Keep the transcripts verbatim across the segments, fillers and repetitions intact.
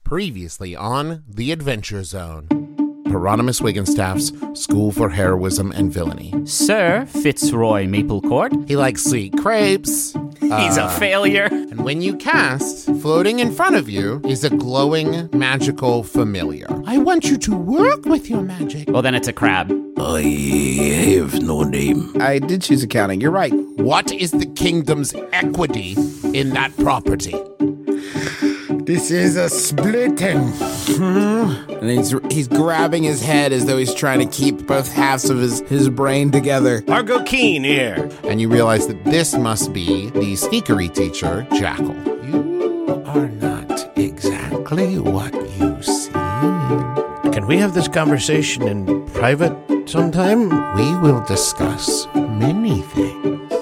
Previously on The Adventure Zone. Hieronymus Wigginstaff's School for Heroism and Villainy. Sir Fitzroy Maplecourt. He likes to eat crepes. He's uh, a failure. And when you cast, floating in front of you is a glowing magical familiar. I want you to work with your magic. Well, then it's a crab. I have no name. I did choose accounting. You're right. What is the kingdom's equity in that property? This is a splitting. And he's he's grabbing his head as though he's trying to keep both halves of his, his brain together. Argo Keen here. And you realize that this must be the sneakery teacher, Jackal. You are not exactly what you seem. Can we have this conversation in private sometime? We will discuss many things.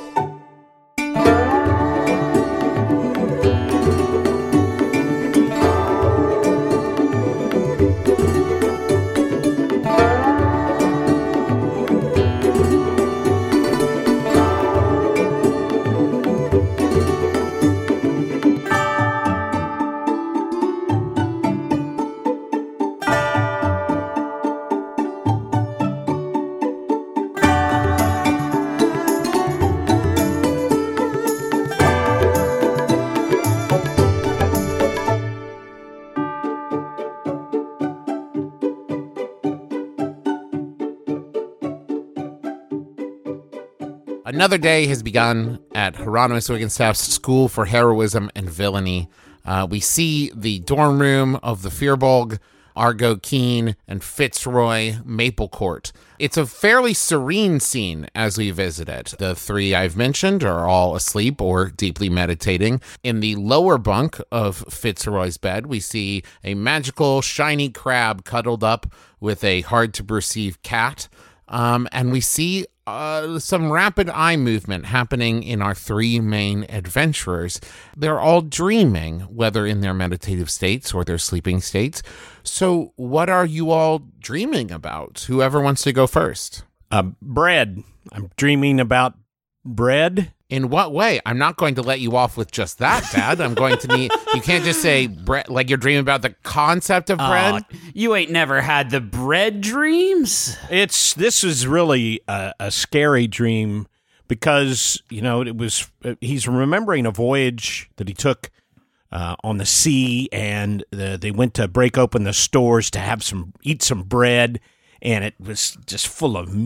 Another day has begun at Hieronymus Wigginstaff's School for Heroism and Villainy. Uh, we see the dorm room of the Firbolg, Argo Keen, and Fitzroy Maplecourt. It's a fairly serene scene as we visit it. The three I've mentioned are all asleep or deeply meditating. In the lower bunk of Fitzroy's bed, we see a magical, shiny crab cuddled up with a hard-to-perceive cat. Um, and we see uh, some rapid eye movement happening in our three main adventurers. They're all dreaming, whether in their meditative states or their sleeping states. So what are you all dreaming about? Whoever wants to go first. Uh, bread. I'm dreaming about bread. In what way? I'm not going to let you off with just that, Dad. I'm going to need... You can't just say bread, like you're dreaming about the concept of bread. Oh, you ain't never had the bread dreams? It's this is really a, a scary dream because, you know, it was he's remembering a voyage that he took uh, on the sea, and the, they went to break open the stores to have some eat some bread, and it was just full of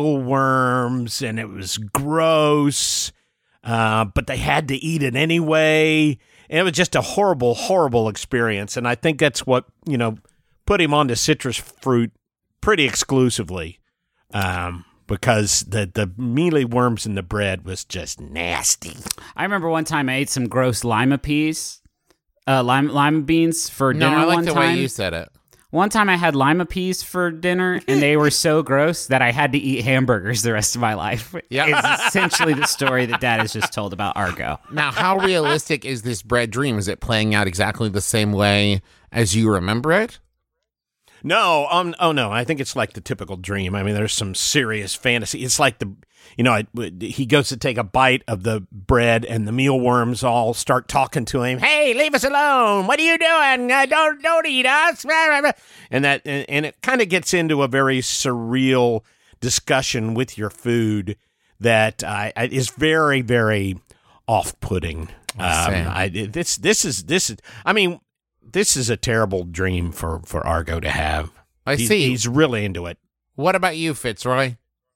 mealworms, and it was gross. Uh, but they had to eat it anyway. And it was just a horrible, horrible experience. And I think that's what, you know, put him onto citrus fruit pretty exclusively. Um, because the, the mealy worms in the bread was just nasty. I remember one time I ate some gross lima peas, uh, lima, lima beans for No, dinner I like one the time. way you said it. One time I had lima peas for dinner, and they were so gross that I had to eat hamburgers the rest of my life. Yeah. It's essentially the story that Dad has just told about Argo. Now, how realistic is this bread dream? Is it playing out exactly the same way as you remember it? No, um, oh no, I think it's like the typical dream. I mean, there's some serious fantasy. It's like the, you know, I, he goes to take a bite of the bread, and the mealworms all start talking to him. Hey, leave us alone! What are you doing? Uh, don't don't eat us! And that, and, and it kind of gets into a very surreal discussion with your food that uh, is very very off-putting. Um, I, this this is this is. I mean. This is a terrible dream for, for Argo to have. I he's, see. He's really into it. What about you, Fitzroy?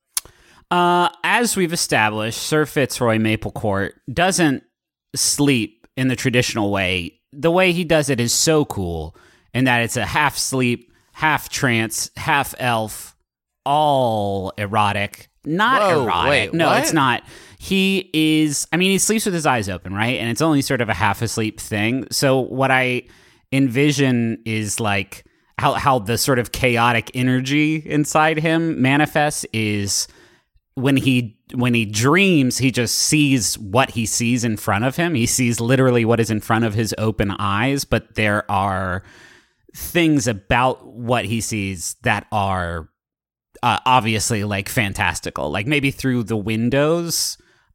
Uh, as we've established, Sir Fitzroy Maplecourt doesn't sleep in the traditional way. The way he does it is so cool in that it's a half sleep, half trance, half elf, all erotic. Not Whoa, erotic. wait, no, what? it's not. He is, I mean, he sleeps with his eyes open, right? And it's only sort of a half asleep thing. So what I envision is like how how the sort of chaotic energy inside him manifests is when he when he dreams, he just sees what he sees in front of him. He sees literally what is in front of his open eyes, but there are things about what he sees that are uh, obviously like fantastical. Like maybe through the windows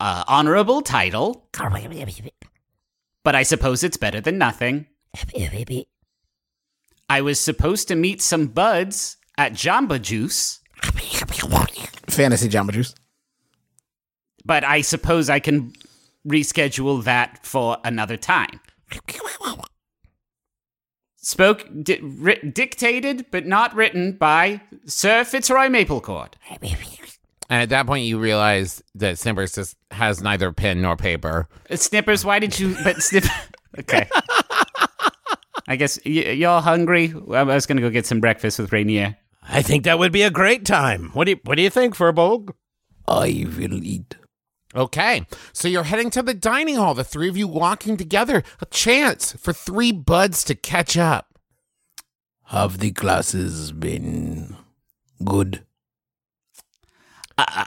uh, honorable title, but I suppose it's better than nothing. I was supposed to meet some buds at Jamba Juice, Fantasy Jamba Juice. but I suppose I can reschedule that for another time. Spoke, di- ri- dictated, but not written by Sir Fitzroy Maplecourt. And at that point, you realize that Snippers just has neither pen nor paper. Uh, Snippers, why did you... But Snip... Okay. I guess y- y'all hungry? I was going to go get some breakfast with Rainier. I think that would be a great time. What do you, what do you think, Firbolg? I will eat. Okay, so you're heading to the dining hall, the three of you walking together. A chance for three buds to catch up. Have the classes been good? Uh,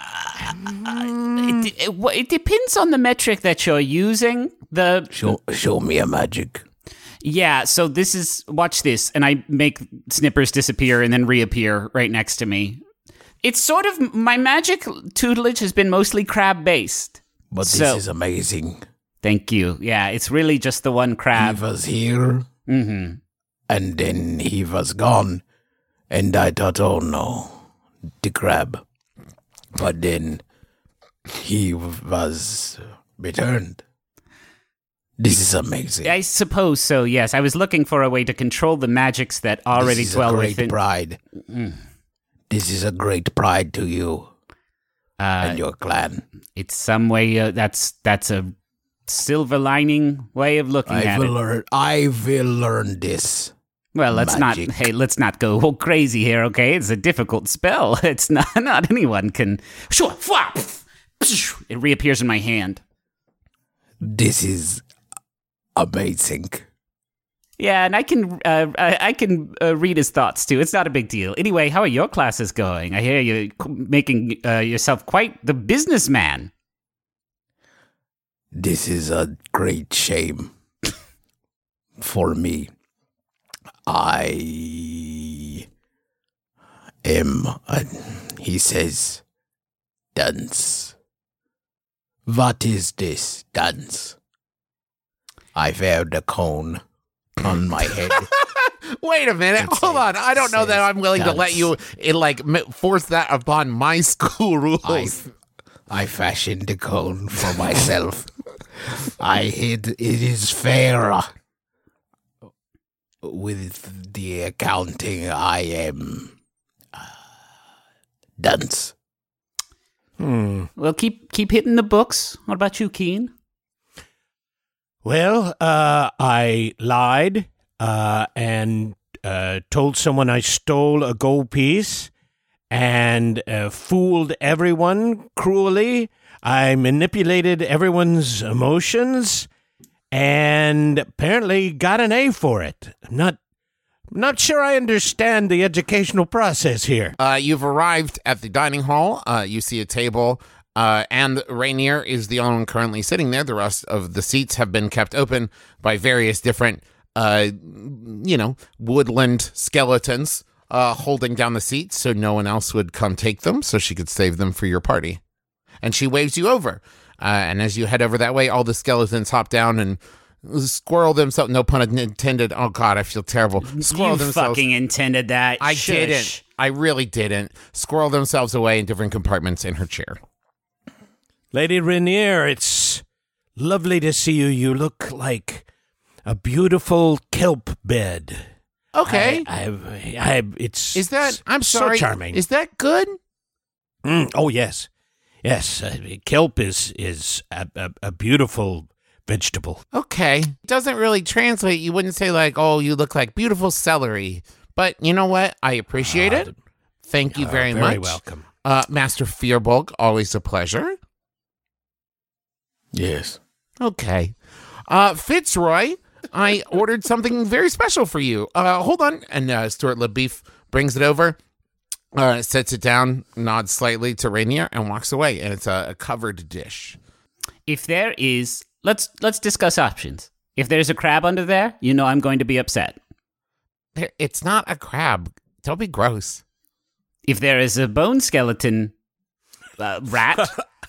it, it, well, it depends on the metric that you're using. The Show, show me a magic. Yeah, so this is... Watch this, and I make Snippers disappear and then reappear right next to me. It's sort of... My magic tutelage has been mostly crab-based. But this So- is amazing. Thank you. Yeah, it's really just the one He crab. was here, Mm-hmm. and then he was gone. And I thought, oh no, the crab. But then he was returned. This is amazing. I suppose so, yes. I was looking for a way to control the magics that already this is dwell a great within... pride. This is a great pride to you Uh, and your clan. it's some way... Uh, that's that's a silver lining way of looking I at will it. learn. I will learn this. Well, let's magic. not... Hey, let's not go all crazy here, okay? It's a difficult spell. It's not... Not anyone can... Sure, flop! It reappears in my hand. This is amazing. Yeah, and I can uh, I, I can uh, read his thoughts too. It's not a big deal. Anyway, how are your classes going? I hear you making uh, yourself quite the businessman. This is a great shame for me. I am, a, he says, dance. What is this dance? I wear the cone on my head. Wait a minute. It Hold on. says- I don't know that says I'm willing to let dance. you it, like m- force that upon my school rules. I, I fashioned the cone for myself. I hid it is fair. With the accounting, I am uh, dance. Hmm. Well, keep keep hitting the books. What about you, Keen? Well, uh, I lied uh, and uh, told someone I stole a gold piece and uh, fooled everyone cruelly. I manipulated everyone's emotions and apparently got an A for it. I'm not, not sure I understand the educational process here. Uh, you've arrived at the dining hall. Uh, you see a table, uh, and Rainier is the only one currently sitting there. The rest of the seats have been kept open by various different, uh, you know, woodland skeletons uh, holding down the seats so no one else would come take them, so she could save them for your party. And she waves you over. Uh, and as you head over that way, all the skeletons hop down and squirrel themselves. No pun intended. Oh, God, I feel terrible. Squirrel you themselves. fucking intended that. I Shush. didn't. I really didn't. Squirrel themselves away in different compartments in her chair. Lady Rainier, it's lovely to see you. You look like a beautiful kelp bed. Okay. I, I, I, it's Is that, I'm so sorry. charming. Is that good? Mm, oh yes, yes. Uh, kelp is is a, a, a beautiful vegetable. Okay. Doesn't really translate. You wouldn't say like, oh, you look like beautiful celery. But you know what? I appreciate Uh, it. Thank you Uh, very, very much. welcome. Uh, Master Fearbulk, always a pleasure. Yes. Okay. Uh, Fitzroy, I ordered something very special for you. Uh, hold on. And uh, Stuart LeBeef brings it over, uh, sets it down, nods slightly to Rainier, and walks away. And it's a, a covered dish. If there is, let's let's discuss options. If there's a crab under there, you know I'm going to be upset. There- It's not a crab. Don't be gross. If there is a bone skeleton uh, rat,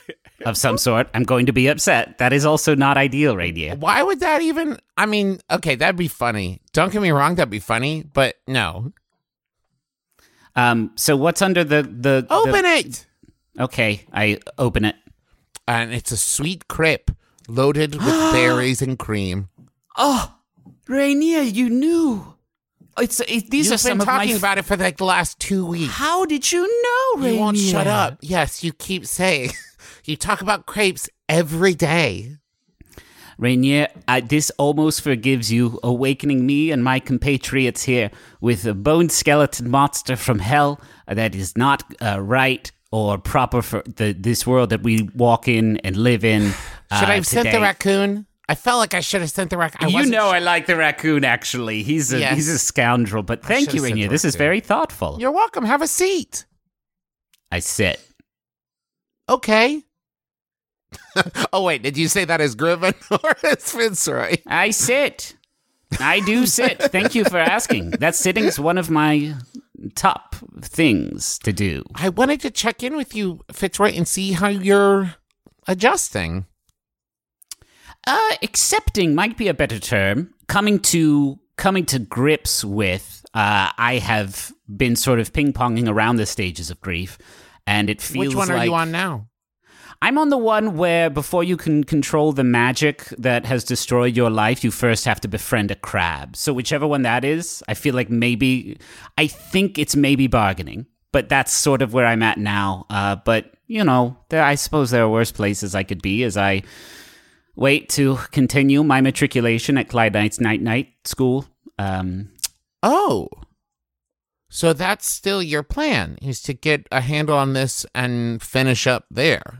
of some sort, I'm going to be upset. That is also not ideal, Rainier. Why would that even? I mean, okay, that'd be funny. Don't get me wrong, that'd be funny, but no. Um. So what's under the the? Open the, it. Okay, I open it. And it's a sweet crepe loaded with berries and cream. Oh, Rainier, you knew. It's it, these You've are some been of my. talking F- about it for like the last two weeks. How did you know, Rainier? You won't shut up. Yes, you keep saying. You talk about crepes every day. Rainier, uh, this almost forgives you, awakening me and my compatriots here with a bone skeleton monster from hell that is not uh, right or proper for the this world that we walk in and live in. Uh, should I have today. sent the raccoon? I felt like I should have sent the raccoon. You know I like the raccoon, actually. He's a, Yes. he's a scoundrel, but thank you, should've sent Rainier. the This is raccoon. very thoughtful. You're welcome. Have a seat. I sit. Okay. Oh, wait. Did you say that as Griffin or as Fitzroy? I sit. I do sit. Thank you for asking. That sitting is one of my top things to do. I wanted to check in with you, Fitzroy, and see how you're adjusting. Uh, accepting might be a better term. Coming to coming to grips with. Uh, I have been sort of ping ponging around the stages of grief, and it feels Which one are like you on now? I'm on the one where before you can control the magic that has destroyed your life, you first have to befriend a crab. So whichever one that is, I feel like maybe, I think it's maybe bargaining, but that's sort of where I'm at now. Uh, but, you know, there, I suppose there are worse places I could be as I wait to continue my matriculation at Clyde Knight's Night Night School. Um, Oh. So that's still your plan, is to get a handle on this and finish up there.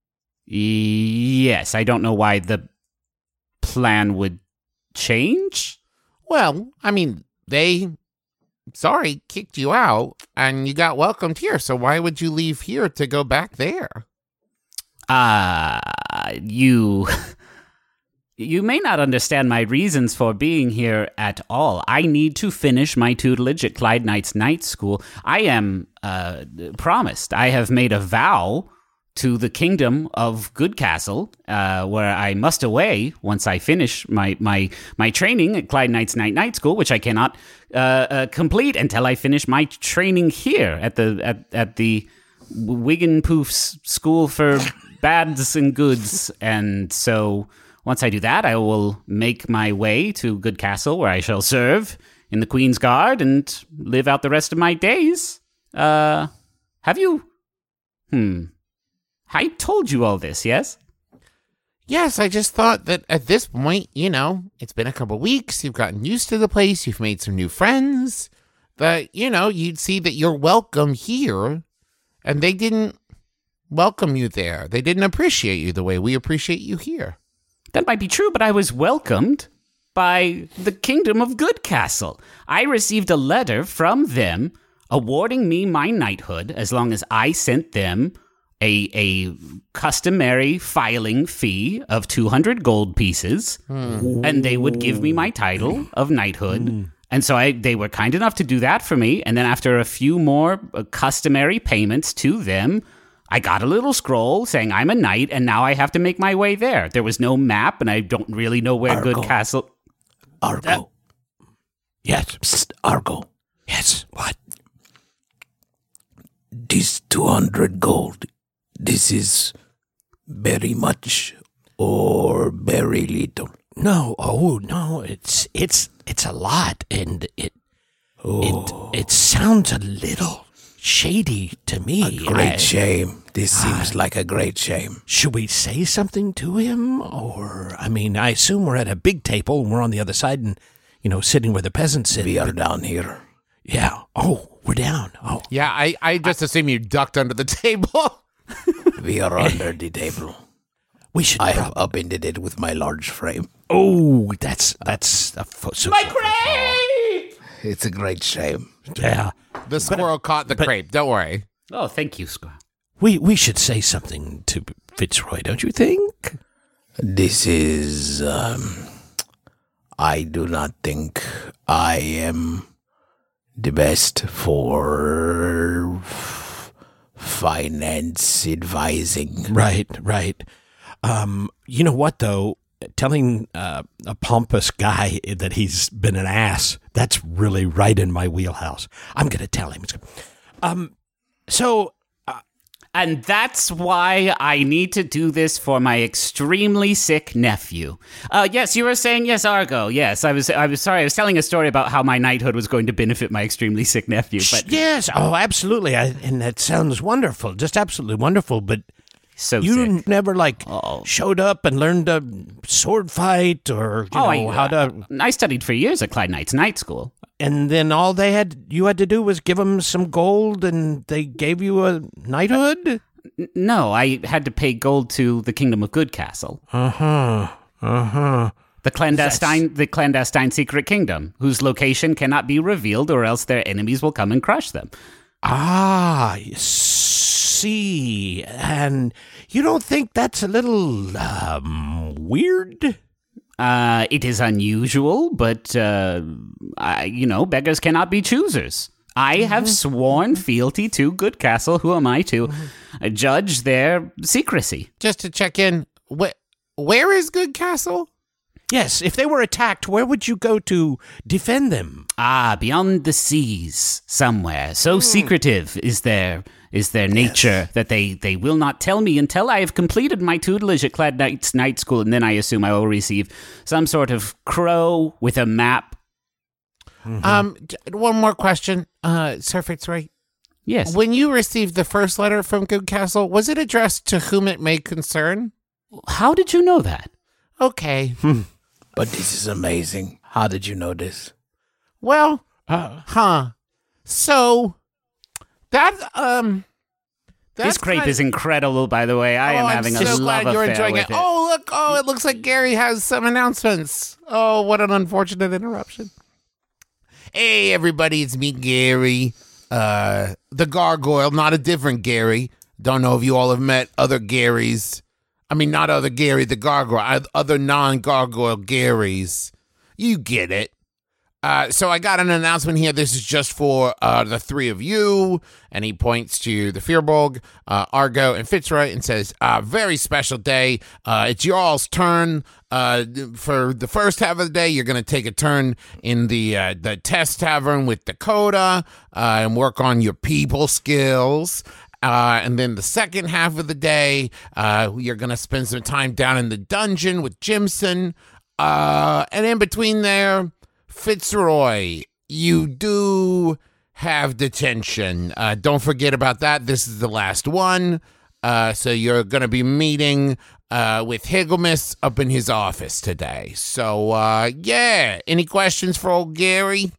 yes, I don't know why the plan would change. Well, I mean, they, sorry, kicked you out, and you got welcomed here, so why would you leave here to go back there? Ah, uh, you... You may not understand my reasons for being here at all. I need to finish my tutelage at Clyde Knight's Night School. I am uh, promised. I have made a vow to the kingdom of Goodcastle, uh, where I must away once I finish my my my training at Clyde Knight's Night Night School, which I cannot uh, uh, complete until I finish my training here at the at at the Wiggin Poof's School for Bads and Goods, and so. Once I do that, I will make my way to Goodcastle, where I shall serve in the Queen's Guard and live out the rest of my days. Uh, have you... Hmm. I told you all this, yes? Yes, I just thought that at this point, you know, it's been a couple weeks, you've gotten used to the place, you've made some new friends, that, you know, you'd see that you're welcome here, and they didn't welcome you there. They didn't appreciate you the way we appreciate you here. That might be true, but I was welcomed by the Kingdom of Goodcastle. I received a letter from them awarding me my knighthood as long as I sent them a a customary filing fee of two hundred gold pieces, mm. and they would give me my title of knighthood. Mm. And so I, they were kind enough to do that for me, and then after a few more uh, customary payments to them, I got a little scroll saying I'm a knight, and now I have to make my way there. There was no map, and I don't really know where Argo. Goodcastle... Argo. Uh, yes. Psst, Argo. Yes. What? This two hundred gold, this is very much or very little? No. Oh, no. It's it's it's a lot, and it oh. it it sounds a little shady to me. A great I, shame. This seems uh, like a great shame. Should we say something to him? Or, I mean, I assume we're at a big table and we're on the other side and, you know, sitting where the peasants sit. We are down here. Yeah. Oh, we're down. Oh. Yeah, I, I just I, assume you ducked under the table. We are under the table. We should. I have upended it with my large frame. Oh, that's, that's a fo- so my crepe! It's a great shame. Yeah. The squirrel but, caught the but, crepe. Don't worry. Oh, thank you, Squirrel. We we should say something to Fitzroy, don't you think? This is. Um, I do not think I am the best for finance advising. Right, right. Um, you know what, though? Telling uh, a pompous guy that he's been an ass, that's really right in my wheelhouse. I'm going to tell him. Um, so... And that's why I need to do this for my extremely sick nephew. Uh, yes, you were saying yes, Argo. Yes, I was. I was sorry. I was telling a story about how my knighthood was going to benefit my extremely sick nephew. But yes, oh, absolutely. I, and that sounds wonderful, just absolutely wonderful. But so you sick. never like Oh. showed up and learned a sword fight or you oh, know I, how to. I studied for years at Clyde Knight's night school. And then all they had you had to do was give them some gold, and they gave you a knighthood. N- No, I had to pay gold to the Kingdom of Good Castle. Uh huh. Uh huh. The clandestine, the clandestine secret kingdom, whose location cannot be revealed, or else their enemies will come and crush them. Ah, you see, and you don't think that's a little um, weird? Uh, it is unusual, but uh, I, you know, beggars cannot be choosers. I have sworn fealty to Good Castle. Who am I to uh, judge their secrecy? Just to check in, wh- where is Good Castle? Yes, if they were attacked, where would you go to defend them? Ah, beyond the seas, somewhere. So secretive is their is their nature that they, they will not tell me until I have completed my tutelage at Clyde Knight's night school, and then I assume I will receive some sort of crow with a map. Mm-hmm. Um, j- one more question, uh, Sir Fitzroy. Yes. When you received the first letter from Good Castle, was it addressed to whom it may concern? How did you know that? Okay. But this is amazing. How did you know this? Well, Uh, huh. So that um This that's crepe kind- is incredible, by the way. I Oh, am I'm having so a glad love you're affair enjoying with it. it. Oh, look. Oh, it looks like Gary has some announcements. Oh, what an unfortunate interruption. Hey, everybody, it's me, Gary. Uh, the gargoyle, not a different Gary. Don't know if you all have met other Garys. I mean, not other Gary, the gargoyle, other non-gargoyle Garys. You get it. Uh, so I got an announcement here. This is just for uh, the three of you. And he points to the Firbolg, uh, Argo, and Fitzroy and says, uh, very special day. Uh, it's your all's turn. Uh, for the first half of the day, you're going to take a turn in the uh, the test tavern with Dakota uh, and work on your people skills. Uh, and then the second half of the day, uh, you're going to spend some time down in the dungeon with Jimson. Uh, and in between there, Fitzroy, you do have detention. Uh, don't forget about that. This is the last one. Uh, so you're going to be meeting uh, with Higglemus up in his office today. So, uh, yeah. Any questions for old Gary?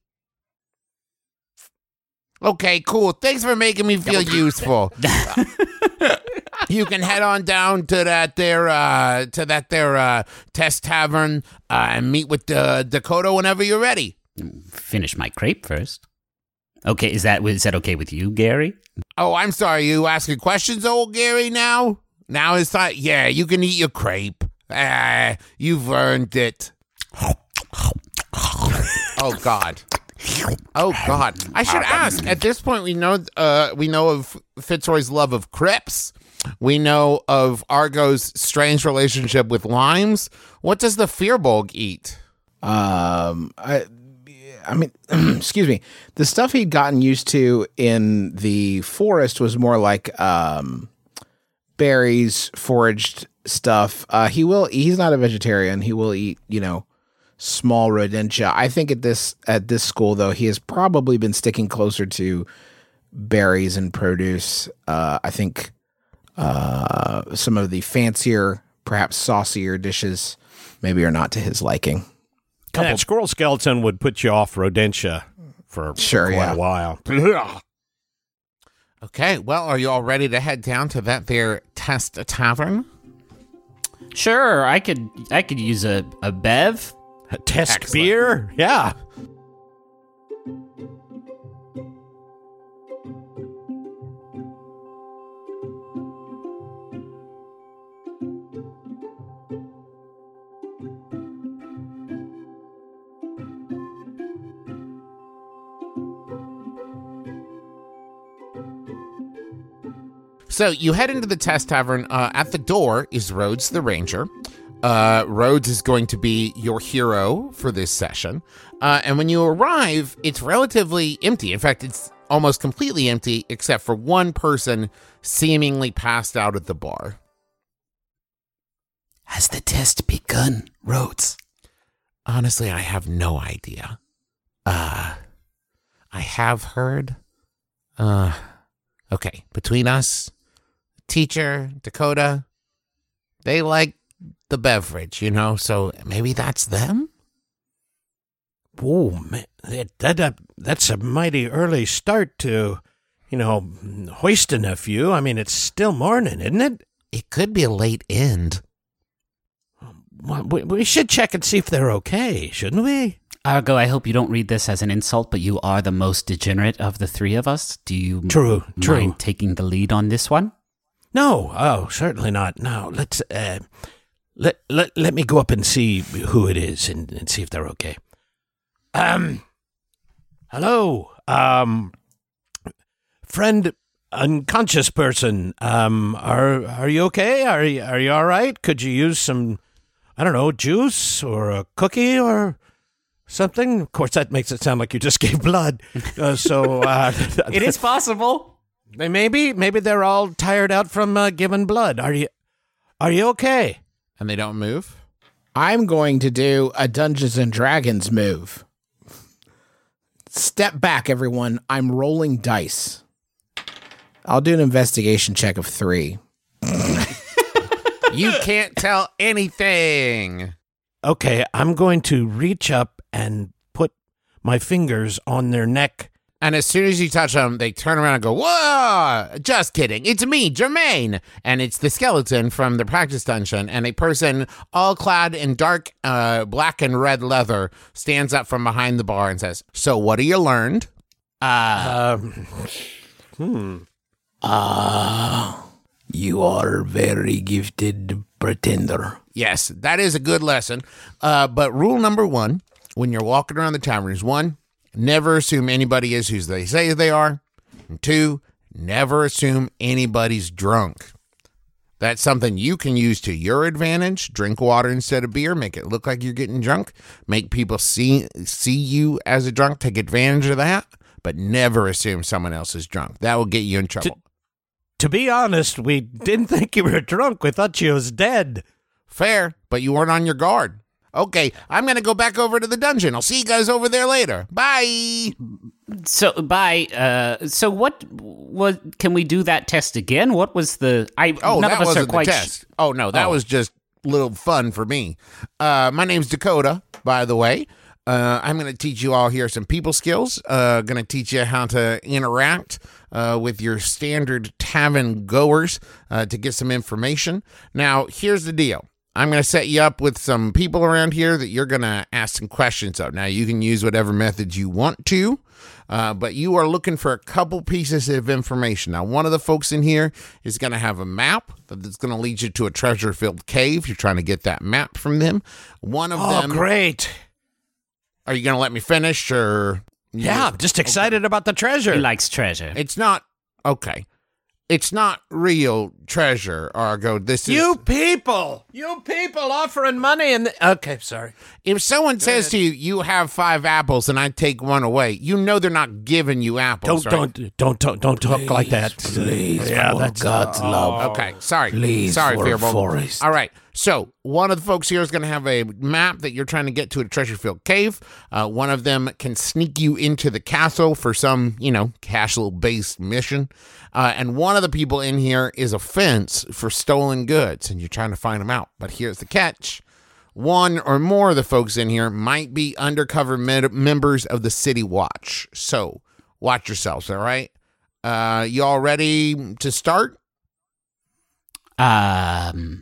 Okay, cool. Thanks for making me feel useful. You can head on down to that there uh, to that there uh, test tavern uh, and meet with uh, Dakota whenever you're ready. Finish my crepe first. Okay, is that is that okay with you, Gary? Oh, I'm sorry. You asking questions, old Gary? Now, now it's not. Yeah, you can eat your crepe. Ah, you've earned it. Oh God. Oh God. I should ask. At this point, we know uh, we know of Fitzroy's love of crepes. We know of Argo's strange relationship with limes. What does the Firbolg eat? Um, I, I mean, excuse me. The stuff he'd gotten used to in the forest was more like um, berries, foraged stuff. Uh, he will. He's not a vegetarian. He will eat, you know, small rodentia. I think at this at this school though, he has probably been sticking closer to berries and produce. Uh, I think. Uh, some of the fancier, perhaps saucier dishes maybe are not to his liking. And that squirrel skeleton would put you off rodentia for Sure, quite yeah. a while. Okay, well, are you all ready to head down to that there test tavern? Sure, I could I could use a, a bev. A test Excellent. beer? Yeah. So you head into the test tavern. Uh, at the door is Rhodes the Ranger. Uh, Rhodes is going to be your hero for this session. Uh, and when you arrive, it's relatively empty. In fact, it's almost completely empty, except for one person seemingly passed out at the bar. Has the test begun, Rhodes? Honestly, I have no idea. Uh, I have heard. Uh, okay, between us, teacher, Dakota, they like the beverage, you know, so maybe that's them? Oh, man, that, that, that, that's a mighty early start to, you know, hoisting a few. I mean, it's still morning, isn't it? It could be a late end. Well, we, we should check and see if they're okay, shouldn't we? Argo, I hope you don't read this as an insult, but you are the most degenerate of the three of us. Do you True, m- true. mind taking the lead on this one? No, oh, certainly not. No, let's, uh, let, let, let me go up and see who it is and, and see if they're okay. Um, hello, um, friend, unconscious person, um, are, are you okay? Are you, are you all right? Could you use some, I don't know, juice or a cookie or something? Of course, that makes it sound like you just gave blood. Uh, so, uh, It is possible. maybe, maybe they're all tired out from uh, giving blood. Are you, are you okay? And they don't move? I'm going to do a Dungeons and Dragons move. Step back, everyone. I'm rolling dice. I'll do an investigation check of three. You can't tell anything. Okay, I'm going to reach up and put my fingers on their neck. And as soon as you touch them, they turn around and go, whoa, just kidding. It's me, Jermaine. And it's the skeleton from the practice dungeon. And a person all clad in dark uh, black and red leather stands up from behind the bar and says, so what have you learned? Uh, Um, hmm. Ah, you are very gifted pretender. Yes, that is a good lesson. Uh, but rule number one, when you're walking around the tavern is one, never assume anybody is who they say they are. And two, never assume anybody's drunk. That's something you can use to your advantage. Drink water instead of beer. Make it look like you're getting drunk. Make people see see you as a drunk. Take advantage of that. But never assume someone else is drunk. That will get you in trouble. To be honest, we didn't think you were drunk. We thought you was dead. Fair, but you weren't on your guard. Okay, I'm going to go back over to the dungeon. I'll see you guys over there later. Bye. so, bye. Uh, so, what was? Can we do that test again? What was the? I Oh, none that of us wasn't are quite the sh- test. Oh, no, that Oh. was just a little fun for me. Uh, my name's Dakota, by the way. Uh, I'm going to teach you all here some people skills. Uh, going to teach you how to interact uh, with your standard tavern goers uh, to get some information. Now, here's the deal. I'm going to set you up with some people around here that you're going to ask some questions of. Now, you can use whatever methods you want to, uh, but you are looking for a couple pieces of information. Now, one of the folks in here is going to have a map that's going to lead you to a treasure-filled cave. You're trying to get that map from them. One of Oh, them... great. Are you going to let me finish, or... Yeah, I'm just excited about the treasure. He likes treasure. It's not... Okay. It's not real treasure, Argo. This is... You people! You people offering money and... The- okay, sorry. If someone says to you, you have five apples and I take one away, you know they're not giving you apples, Don't, right? don't, don't, don't, don't talk like that. Please, Yeah, for that's- God's love. Okay, sorry. Please, sorry, for Fearbold. Forest. All right, so one of the folks here is going to have a map that you're trying to get to a treasure-filled cave. Uh, one of them can sneak you into the castle for some, you know, castle-based mission. Uh, and one of the people in here is a fence for stolen goods, and you're trying to find them out. But here's the catch. One or more of the folks in here might be undercover med- members of the City Watch. So watch yourselves, all right? Uh, you all ready to start? Um.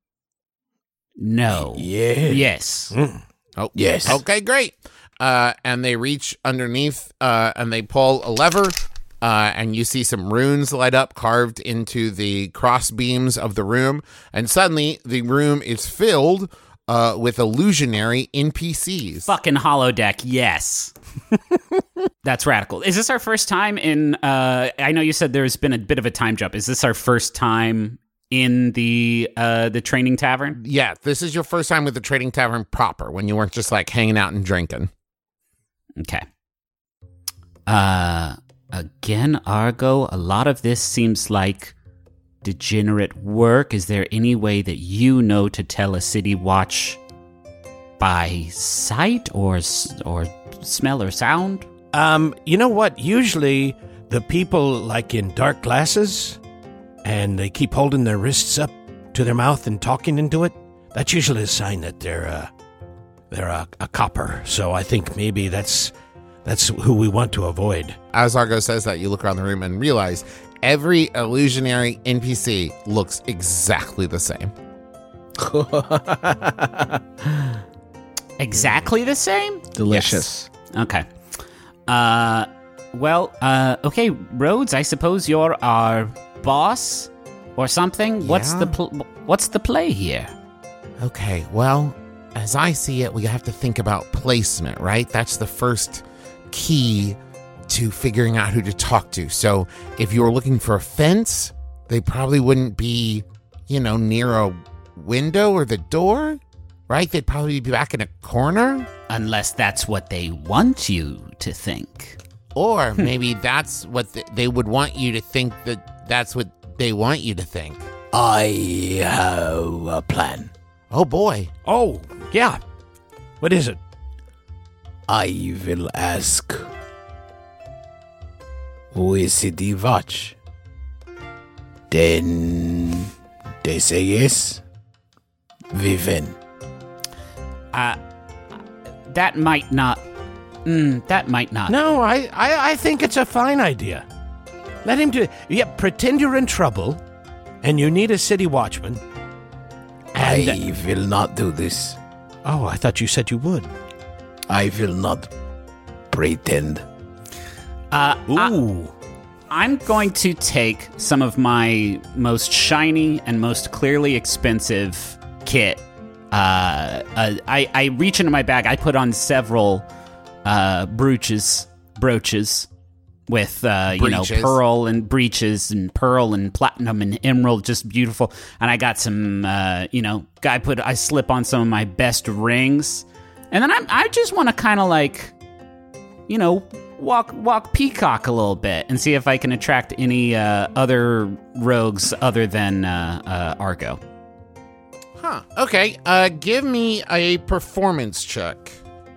No. Yeah. Yes. Oh, Yes. Okay, great. Uh, and they reach underneath uh, and they pull a lever. Uh, and you see some runes light up carved into the cross beams of the room. And suddenly the room is filled uh, with illusionary N P Cs. Fucking holodeck. Yes. That's radical. Is this our first time in? Uh, I know you said there's been a bit of a time jump. Is this our first time in the uh, the training tavern? Yeah, this is your first time with the trading tavern proper, when you weren't just like hanging out and drinking. Okay. Uh, again, Argo, a lot of this seems like degenerate work. Is there any way that you know to tell a city watch by sight or or smell or sound? Um, you know what? Usually the people like in dark glasses and they keep holding their wrists up to their mouth and talking into it. That's usually a sign that they're uh, they're a, a copper. So I think maybe that's that's who we want to avoid. As Argo says that, you look around the room and realize every illusionary N P C looks exactly the same. Exactly the same? Delicious. Yes. Okay. Uh, well, uh, okay, Rhodes, I suppose you're our boss or something? What's Yeah. the pl- what's the play here? Okay, well, as I see it, we have to think about placement, right? That's the first key to figuring out who to talk to. So if you were looking for a fence, they probably wouldn't be, you know, near a window or the door, right? They'd probably be back in a corner. Unless that's what they want you to think. Or maybe that's what th- they would want you to think, that that's what they want you to think. I have a plan. Oh boy. Oh, yeah. What is it? I will ask, who is City Watch? Then they say yes. We win. Uh, that might not... Mm, that might not... No, I, I, I think it's a fine idea. Let him do it. Yeah, pretend you're in trouble and you need a city watchman. And, I will not do this. oh, I thought you said you would. I will not pretend. Uh, I- Ooh. I'm going to take some of my most shiny and most clearly expensive kit. Uh, uh, I, I reach into my bag. I put on several uh, brooches, brooches with uh, you know Breeches. pearl and breeches and pearl and platinum and emerald, just beautiful. And I got some, uh, you know, I put I slip on some of my best rings, and then I'm, I just want to kind of like, you know, walk walk peacock a little bit and see if I can attract any uh, other rogues other than uh, uh, Argo. Huh. Okay, uh, give me a performance check.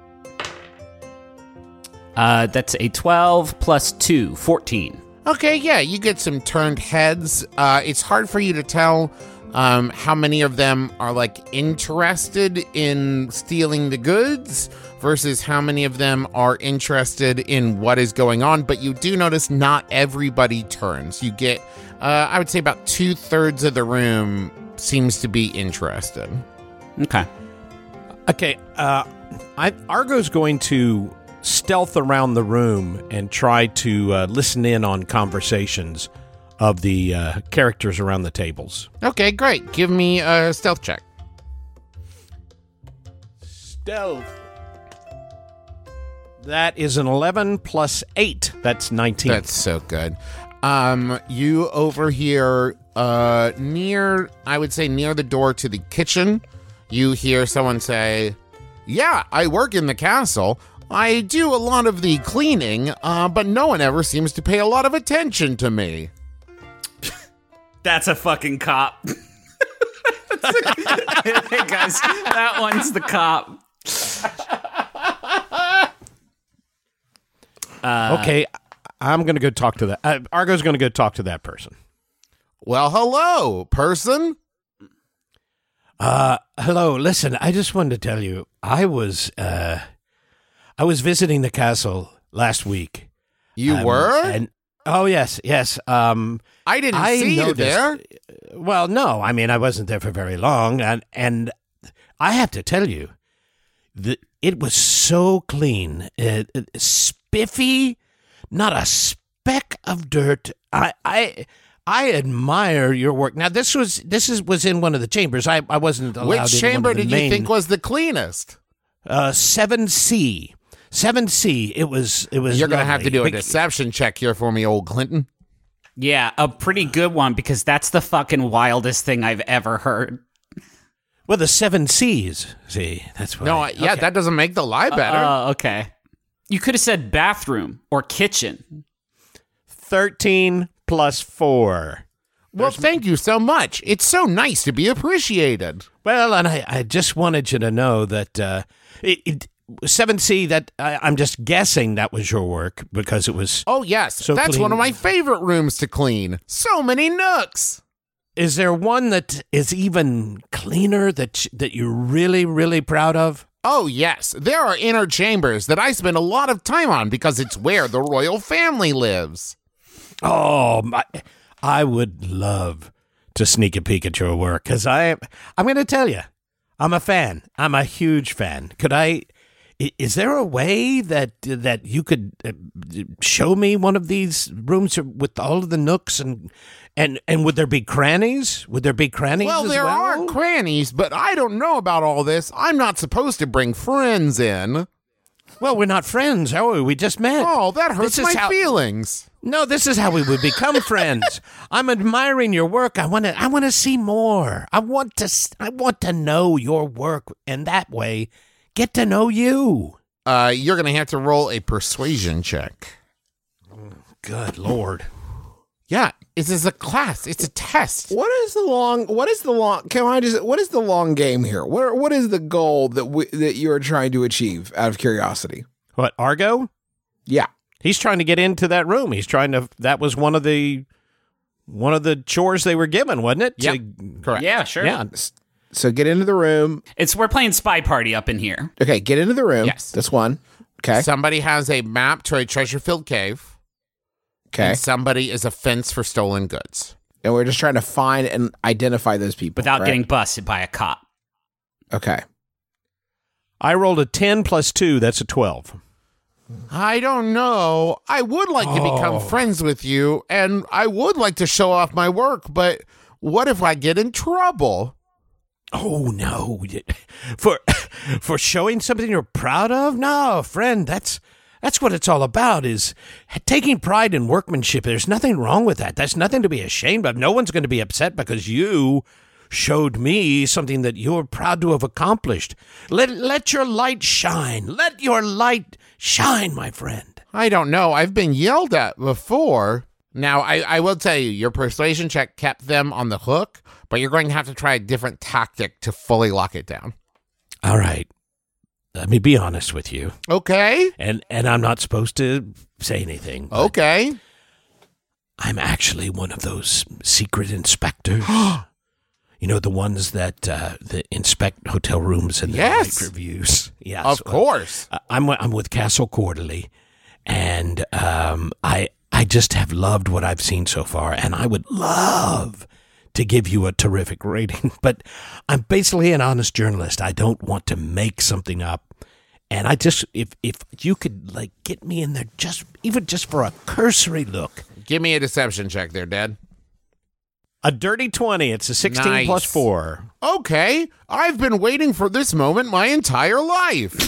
Uh, that's a twelve plus two, fourteen. Okay, yeah, you get some turned heads. Uh, it's hard for you to tell um, how many of them are like interested in stealing the goods versus how many of them are interested in what is going on. But you do notice not everybody turns. You get, uh, I would say, about two thirds of the room seems to be interested. Okay. Okay, uh, I, Argo's going to stealth around the room and try to uh, listen in on conversations of the uh, characters around the tables. Okay, great. Give me a stealth check. Stealth. That is an eleven plus eight. That's nineteen. That's so good. Um, you overhear uh near, I would say near the door to the kitchen, you hear someone say, "Yeah, I work in the castle. I do a lot of the cleaning, uh, but no one ever seems to pay a lot of attention to me." That's a fucking cop. Hey guys, that one's the cop. Uh, Okay, I'm going to go talk to that. Uh, Argo's going to go talk to that person. Well, hello, person. Uh, hello. Listen, I just wanted to tell you, I was, uh, I was visiting the castle last week. You Um, were? And oh yes, yes. Um, I didn't I see you noticed- there. Well, no, I mean I wasn't there for very long, and and I have to tell you, the it was so clean, uh, uh, spiffy, not a speck of dirt. I I. I admire your work. Now, this was this is was in one of the chambers. I, I wasn't allowed. Which in chamber one of the did main, you think was the cleanest? uh, seven C? seven C. It was. It was. You're going to have to do a Big- deception check here for me, old Clinton. Yeah, a pretty good one because that's the fucking wildest thing I've ever heard. Well, the seven C's. See, that's what. No, I, yeah, okay. that doesn't make the lie better. Uh, okay. You could have said bathroom or kitchen. thirteen plus four. well, thank you so much. It's so nice to be appreciated. Well, and I, I just wanted you to know that uh, it, it, seven C, that I, I'm just guessing that was your work because it was. Oh, yes. So That's clean. one of my favorite rooms to clean. So many nooks. Is there one that is even cleaner that that you're really, really proud of? Oh, yes. There are inner chambers that I spend a lot of time on because it's where the royal family lives. Oh, my, I would love to sneak a peek at your work because I, I'm going to tell you, I'm a fan. I'm a huge fan. Could I? i- Is there a way that that you could uh, show me one of these rooms with all of the nooks and and and would there be crannies? Would there be crannies? Well, as there well? are crannies, but I don't know about all this. I'm not supposed to bring friends in. Well, we're not friends, are we? We just met. Oh, that hurts This is my how- feelings. No, this is how we would become friends. I'm admiring your work. I want to. I want to see more. I want to. s- I want to know your work, and that way, get to know you. Uh, you're going to have to roll a persuasion check. Good Lord. Yeah, this is a class. It's a test. What is the long? What is the long? Can I just? What is the long game here? What What is the goal that we, that you are trying to achieve? Out of curiosity. What, Argo? Yeah. He's trying to get into that room. He's trying to. That was one of the one of the chores they were given, wasn't it? Yep. To- Correct. Yeah, sure. yeah. So get into the room. It's we're playing Spy Party up in here. Okay, get into the room. Yes. That's one. Okay. Somebody has a map to a treasure-filled cave. Okay. And somebody is a fence for stolen goods. And we're just trying to find and identify those people Without right? getting busted by a cop. Okay. I rolled a ten plus two. That's a twelve. I don't know. I would like to become friends with you, and I would like to show off my work, but what if I get in trouble? Oh no! For for showing something you're proud of? No, friend. That's that's what it's all about. Is taking pride in workmanship. There's nothing wrong with that. That's nothing to be ashamed of. No one's going to be upset because you showed me something that you're proud to have accomplished. Let let your light shine. Let your light shine, my friend. I don't know. I've been yelled at before. Now, I, I will tell you, your persuasion check kept them on the hook, but you're going to have to try a different tactic to fully lock it down. All right. Let me be honest with you. Okay? And and I'm not supposed to say anything. but Okay. I'm actually one of those secret inspectors. You know, the ones that uh, that inspect hotel rooms and Yes. write reviews. Yes, Of well, course. uh, I'm I'm with Castle Quarterly, and um, I I just have loved what I've seen so far, and I would love to give you a terrific rating. But I'm basically an honest journalist. I don't want to make something up, and I just if if you could like get me in there just even just for a cursory look. Give me a deception check there, Dad. A dirty twenty. It's a sixteen Nice. plus four. Okay, I've been waiting for this moment my entire life.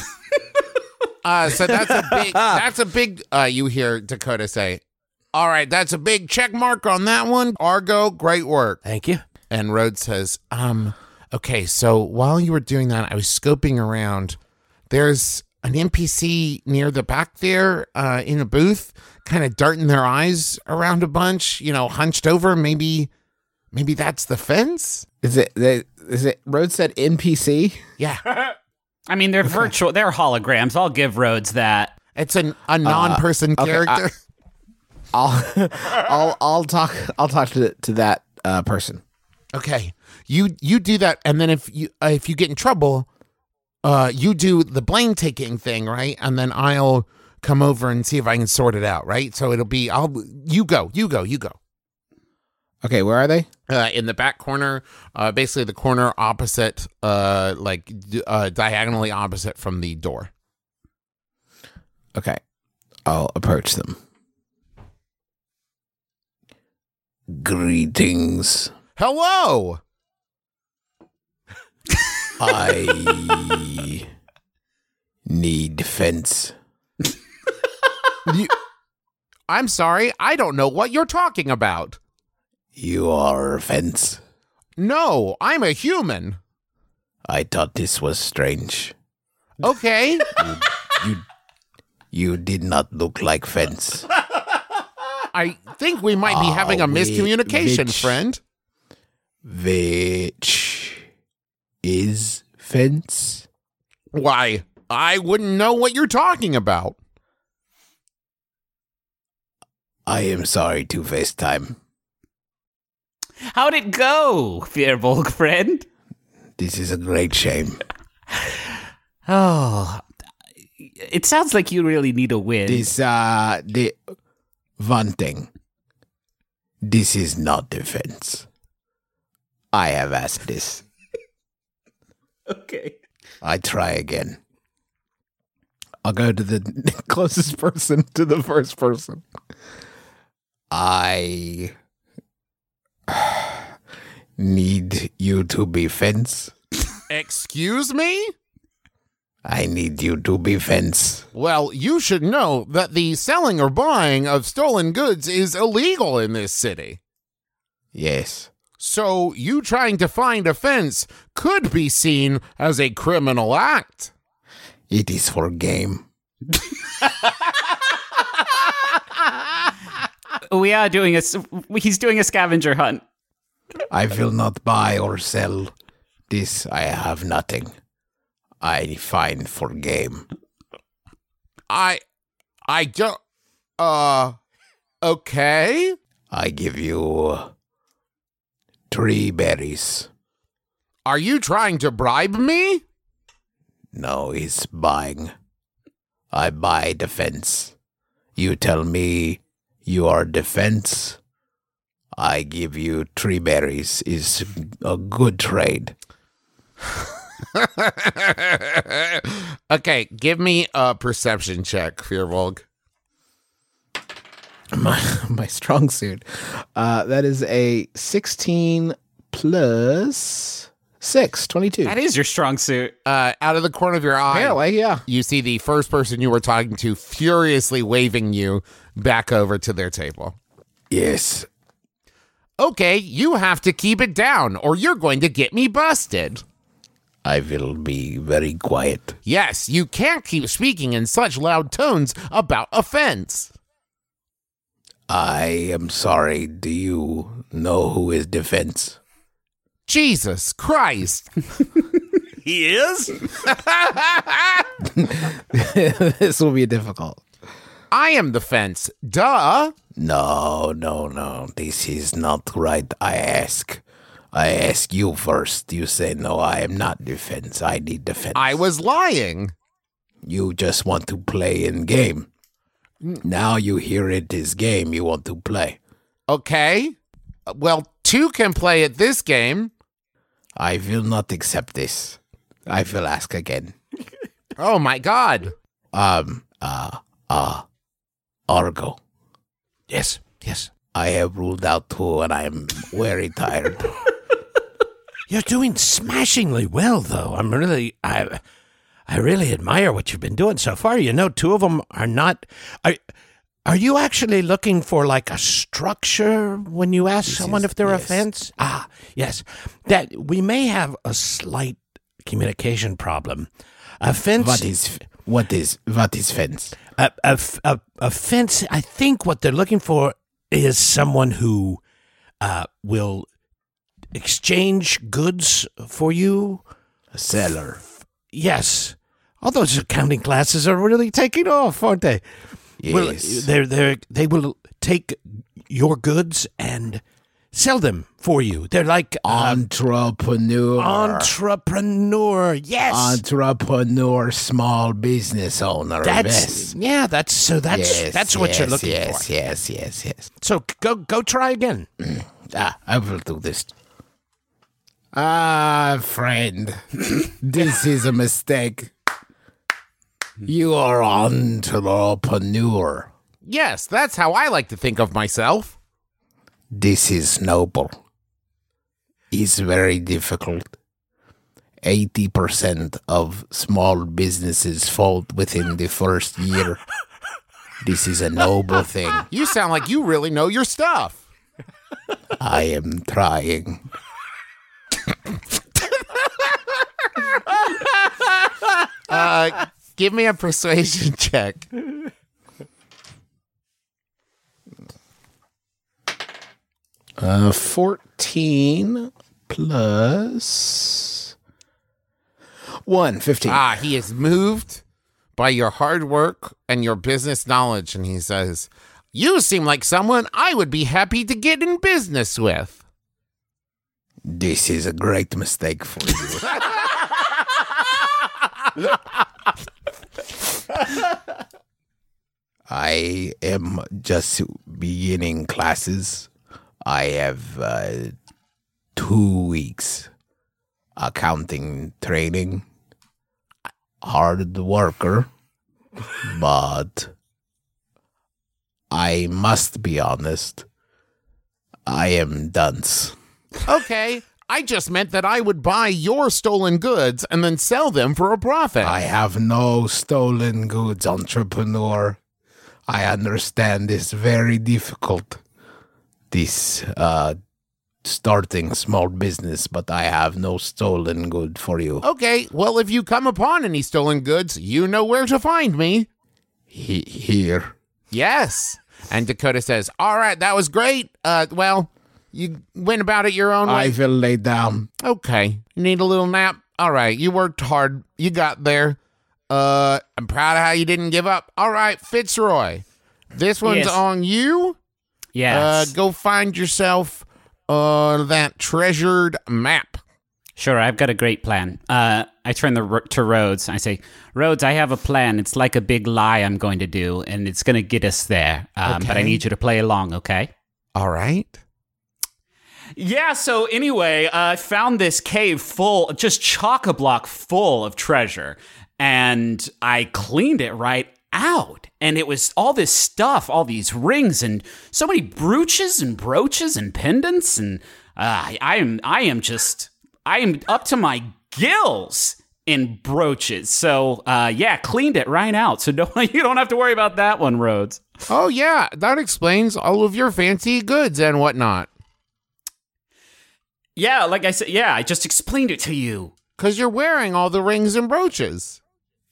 uh, so that's a big. That's a big. Uh, you hear Dakota say, "All right, that's a big check mark on that one." Argo, great work. Thank you. And Rhodes says, "Um, okay. So while you were doing that, I was scoping around. There's an N P C near the back there, uh, in a booth, kind of darting their eyes around a bunch. You know, hunched over. Maybe." Maybe that's the fence? Is it? They, is it? Rhodes said N P C. Yeah. I mean, they're virtual. They're holograms. I'll give Rhodes that. It's an, a non-person okay, character. I'll I'll I'll talk I'll talk to to that uh, person. okay. You you do that, and then if you uh, if you get in trouble, uh, you do the blame taking thing, right? And then I'll come over and see if I can sort it out, right? So it'll be I'll you go, you go, you go. Okay, where are they? Uh, in the back corner, uh, basically the corner opposite, uh, like d- uh, diagonally opposite from the door. Okay, I'll approach them. Greetings. Hello. I need defense. You, I'm sorry, I don't know what you're talking about. You are a fence. No, I'm a human. I thought this was strange. Okay. You, you, you did not look like fence. I think we might be Ah, having a whi- miscommunication, which- friend. Which is fence? Why, I wouldn't know what you're talking about. I am sorry to waste time. How'd it go, Firbolg friend? This is a great shame. Oh, it sounds like you really need a win. This, uh, the one thing. This is not defense. I have asked this. Okay. I try again. I'll go to the closest person to the first person. I need you to be fence. Excuse me? I need you to be fence. Well, you should know that the selling or buying of stolen goods is illegal in this city. Yes. So you trying to find a fence could be seen as a criminal act. It is for game. We are doing a. s- He's doing a scavenger hunt. I will not buy or sell this. I have nothing. I find for game. I, I don't, uh, okay. I give you three berries. Are you trying to bribe me? No, he's buying. I buy defense. You tell me you are defense. I give you three berries. Is a good trade. Okay, give me a perception check, Firbolg. My my strong suit. Uh, that is a sixteen plus six, twenty-two. That is your strong suit. Uh, out of the corner of your eye, Apparently, yeah. you see the first person you were talking to furiously waving you back over to their table. Yes. Okay, you have to keep it down, or you're going to get me busted. I will be very quiet. Yes, you can't keep speaking in such loud tones about offense. I am sorry. Do you know who is defense? Jesus Christ. He is? This will be difficult. I am the fence. Duh. No, no, no. This is not right. I ask. I ask you first. You say, no, I am not defense. I need defense. I was lying. You just want to play in game. Now you hear it is game you want to play. Okay. Well, two can play at this game. I will not accept this. I will ask again. Oh my God. Um, uh, uh, Argo. Yes, yes. I have ruled out two and I am very tired. You're doing smashingly well, though. I'm really, I, I really admire what you've been doing so far. You know, two of them are not. Are, are you actually looking for like a structure when you ask This someone is- if they're a yes. fence? Ah, yes. That we may have a slight communication problem. A fence. What is, what is, what is fence? a, a, a, a fence, I think what they're looking for is someone who uh, will exchange goods for you. A seller. Yes. All those accounting classes are really taking off, aren't they? Well, Yes. they're, they're, they will take your goods and sell them for you. They're like uh, Entrepreneur. entrepreneur. Yes. Entrepreneur, small business owner. that's yes. yeah, that's so that's Yes, that's what yes, you're looking yes, for. Yes, yes, yes, So go go try again. Ah, I will do this. Ah, friend, this is a mistake. You are entrepreneur. Yes, that's how I like to think of myself. This is noble. It's very difficult. eighty percent of small businesses fold within the first year. This is a noble thing. You sound like you really know your stuff. I am trying. Uh, give me a persuasion check. Uh, fourteen plus one, fifteen. Ah, he is moved by your hard work and your business knowledge, and he says, "You seem like someone I would be happy to get in business with." This is a great mistake for you. I am just beginning classes. I have uh, two weeks accounting training. Hard worker, but I must be honest. I am dunce. Okay, I just meant that I would buy your stolen goods and then sell them for a profit. I have no stolen goods, entrepreneur. I understand it's very difficult, this uh, starting small business, but I have no stolen good for you. Okay, well, if you come upon any stolen goods, you know where to find me. He- here. Yes. And Dakota says, all right, that was great. Uh, well, you went about it your own way. I will lay down. Okay. You need a little nap? All right. You worked hard. You got there. Uh, I'm proud of how you didn't give up. All right, Fitzroy. This one's Yes. on you. Yes. Uh, go find yourself uh, that treasured map. Sure, I've got a great plan. Uh, I turn the, ro- to Rhodes and I say, Rhodes, I have a plan. It's like a big lie I'm going to do, and it's going to get us there. Um, But I Okay. need you to play along, okay? All right. Yeah, so anyway, uh, I found this cave full, just chock-a-block full of treasure, and I cleaned it right out. And it was all this stuff, all these rings, and so many brooches and brooches and pendants, and uh, I am, I am just, I am up to my gills in brooches. So uh, yeah, cleaned it right out. So don't, you don't have to worry about that one, Rhodes. Oh, yeah. That explains all of your fancy goods and whatnot. Yeah, like I said, yeah, I just explained it to you. Because you're wearing all the rings and brooches.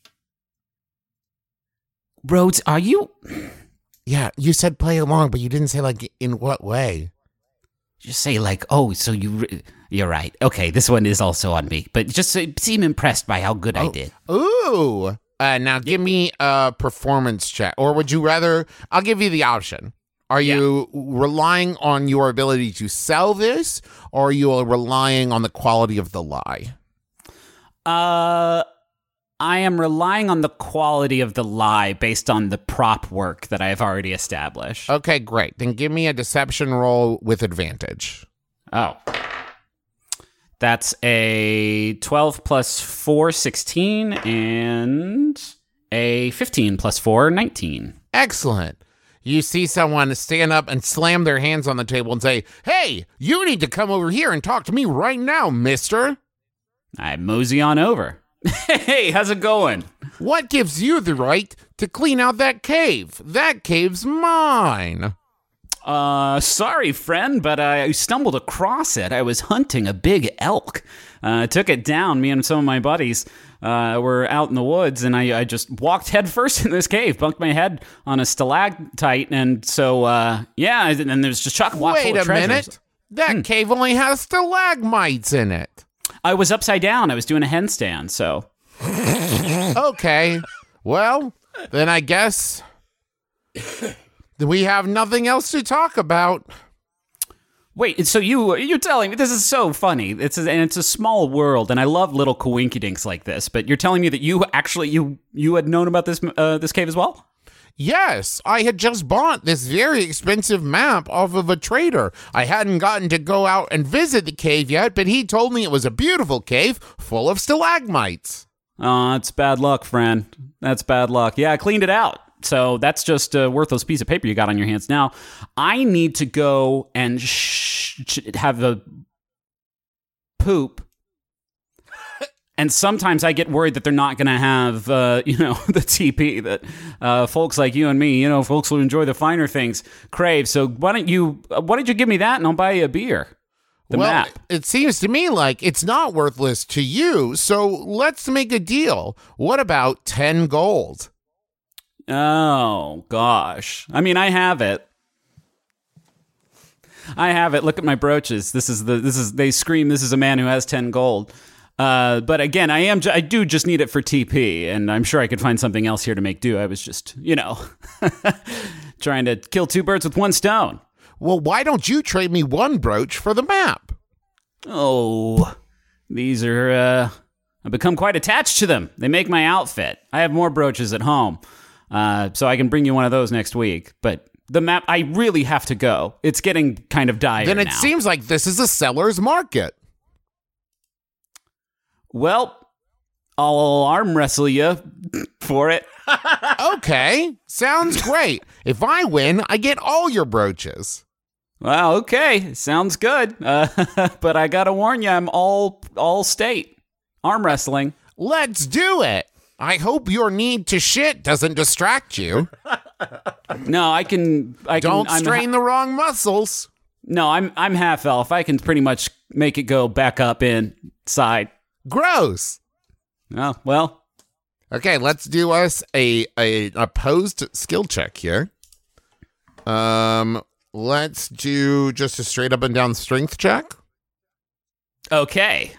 Rhodes, are you? Yeah, you said play along, but you didn't say, like, in what way. Just say like, oh, so you, re- you're right. Okay, this one is also on me, but just uh, seem impressed by how good I did. Ooh. Uh, now give me a performance check. Or would you rather, I'll give you the option. Are you relying on your ability to sell this, or are you relying on the quality of the lie? Uh, I am relying on the quality of the lie based on the prop work that I have already established. Okay, great. Then give me a deception roll with advantage. Oh. That's a twelve plus four, sixteen, and a fifteen plus four, nineteen. Excellent. You see someone stand up and slam their hands on the table and say, "Hey, you need to come over here and talk to me right now, mister." I mosey on over. Hey, how's it going? What gives you the right to clean out that cave? That cave's mine. Uh, sorry, friend, but I stumbled across it. I was hunting a big elk. Uh, I took it down. Me and some of my buddies uh, were out in the woods, and I, I just walked headfirst in this cave, bunked my head on a stalactite, and so, uh, yeah, and then there's just chock-a-block full Wait of a treasures. minute. That cave only has stalagmites in it. I was upside down. I was doing a handstand, so... Okay. Well, then I guess we have nothing else to talk about. Wait, so you you're telling me this is so funny? It's a, and it's a small world, and I love little coinkydinks like this. But you're telling me that you actually you you had known about this uh, this cave as well? Yes, I had just bought this very expensive map off of a trader. I hadn't gotten to go out and visit the cave yet, but he told me it was a beautiful cave full of stalagmites. Oh, that's bad luck, friend. That's bad luck. Yeah, I cleaned it out. So that's just a worthless piece of paper you got on your hands. Now, I need to go and sh- sh- have a poop And sometimes I get worried that they're not going to have, uh, you know, the T P that uh, folks like you and me, you know, folks who enjoy the finer things, crave. So why don't you, why don't you give me that and I'll buy you a beer? The well, map. It seems to me like it's not worthless to you, so let's make a deal. What about ten gold? Oh, gosh. I mean, I have it. I have it. Look at my brooches. This is the, this is, they scream, this is a man who has ten gold. Uh, but again, I am, I do just need it for T P, and I'm sure I could find something else here to make do. I was just, you know, trying to kill two birds with one stone. Well, why don't you trade me one brooch for the map? Oh, these are, uh, I've become quite attached to them. They make my outfit. I have more brooches at home, uh, so I can bring you one of those next week. But the map, I really have to go. It's getting kind of dire Then it now. seems like this is a seller's market. Well, I'll arm wrestle you for it. Okay, sounds great. If I win, I get all your brooches. Well, okay, sounds good. Uh, but I gotta warn you, I'm all all state arm wrestling. Let's do it. I hope your need to shit doesn't distract you. No, I can. I can, Don't I'm strain ha- the wrong muscles. No, I'm I'm half elf. I can pretty much make it go back up inside. Gross. Oh well. Okay, let's do us a a opposed skill check here. Um, let's do just a straight up and down strength check. Okay.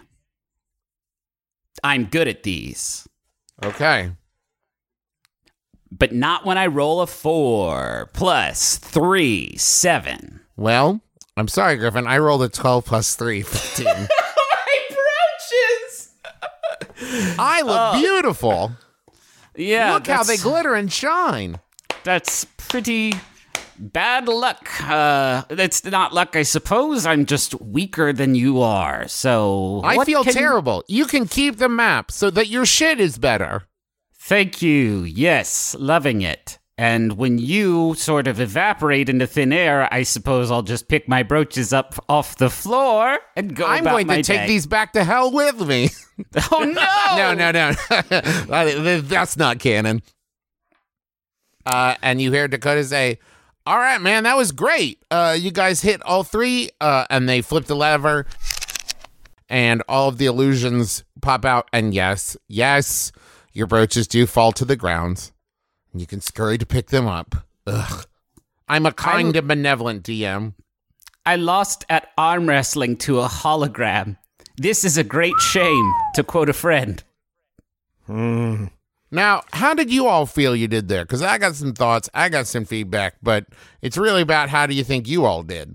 I'm good at these, Okay. but not when I roll a four plus three, seven. Well, I'm sorry, Griffin. I rolled a twelve plus three, fifteen. My brooches! I look beautiful. Yeah, Look how they that's- glitter and shine. That's pretty bad luck. Uh, that's not luck, I suppose. I'm just weaker than you are. So I what feel can- terrible. You can keep the map so that your shit is better. Thank you. Yes, loving it. And when you sort of evaporate into thin air, I suppose I'll just pick my brooches up off the floor and go I'm about going my to take day. these back to hell with me. Oh no! no, no, no. Uh, That's not canon. Uh, and you hear Dakota say, all right, man, that was great. Uh, you guys hit all three, uh, and they flip the lever, and all of the illusions pop out. And yes, yes, your brooches do fall to the ground. You can scurry to pick them up. Ugh. I'm a kind and benevolent D M. I lost at arm wrestling to a hologram. This is a great shame, to quote a friend. Mm. Now, how did you all feel you did there? Because I got some thoughts, I got some feedback, but it's really about how do you think you all did?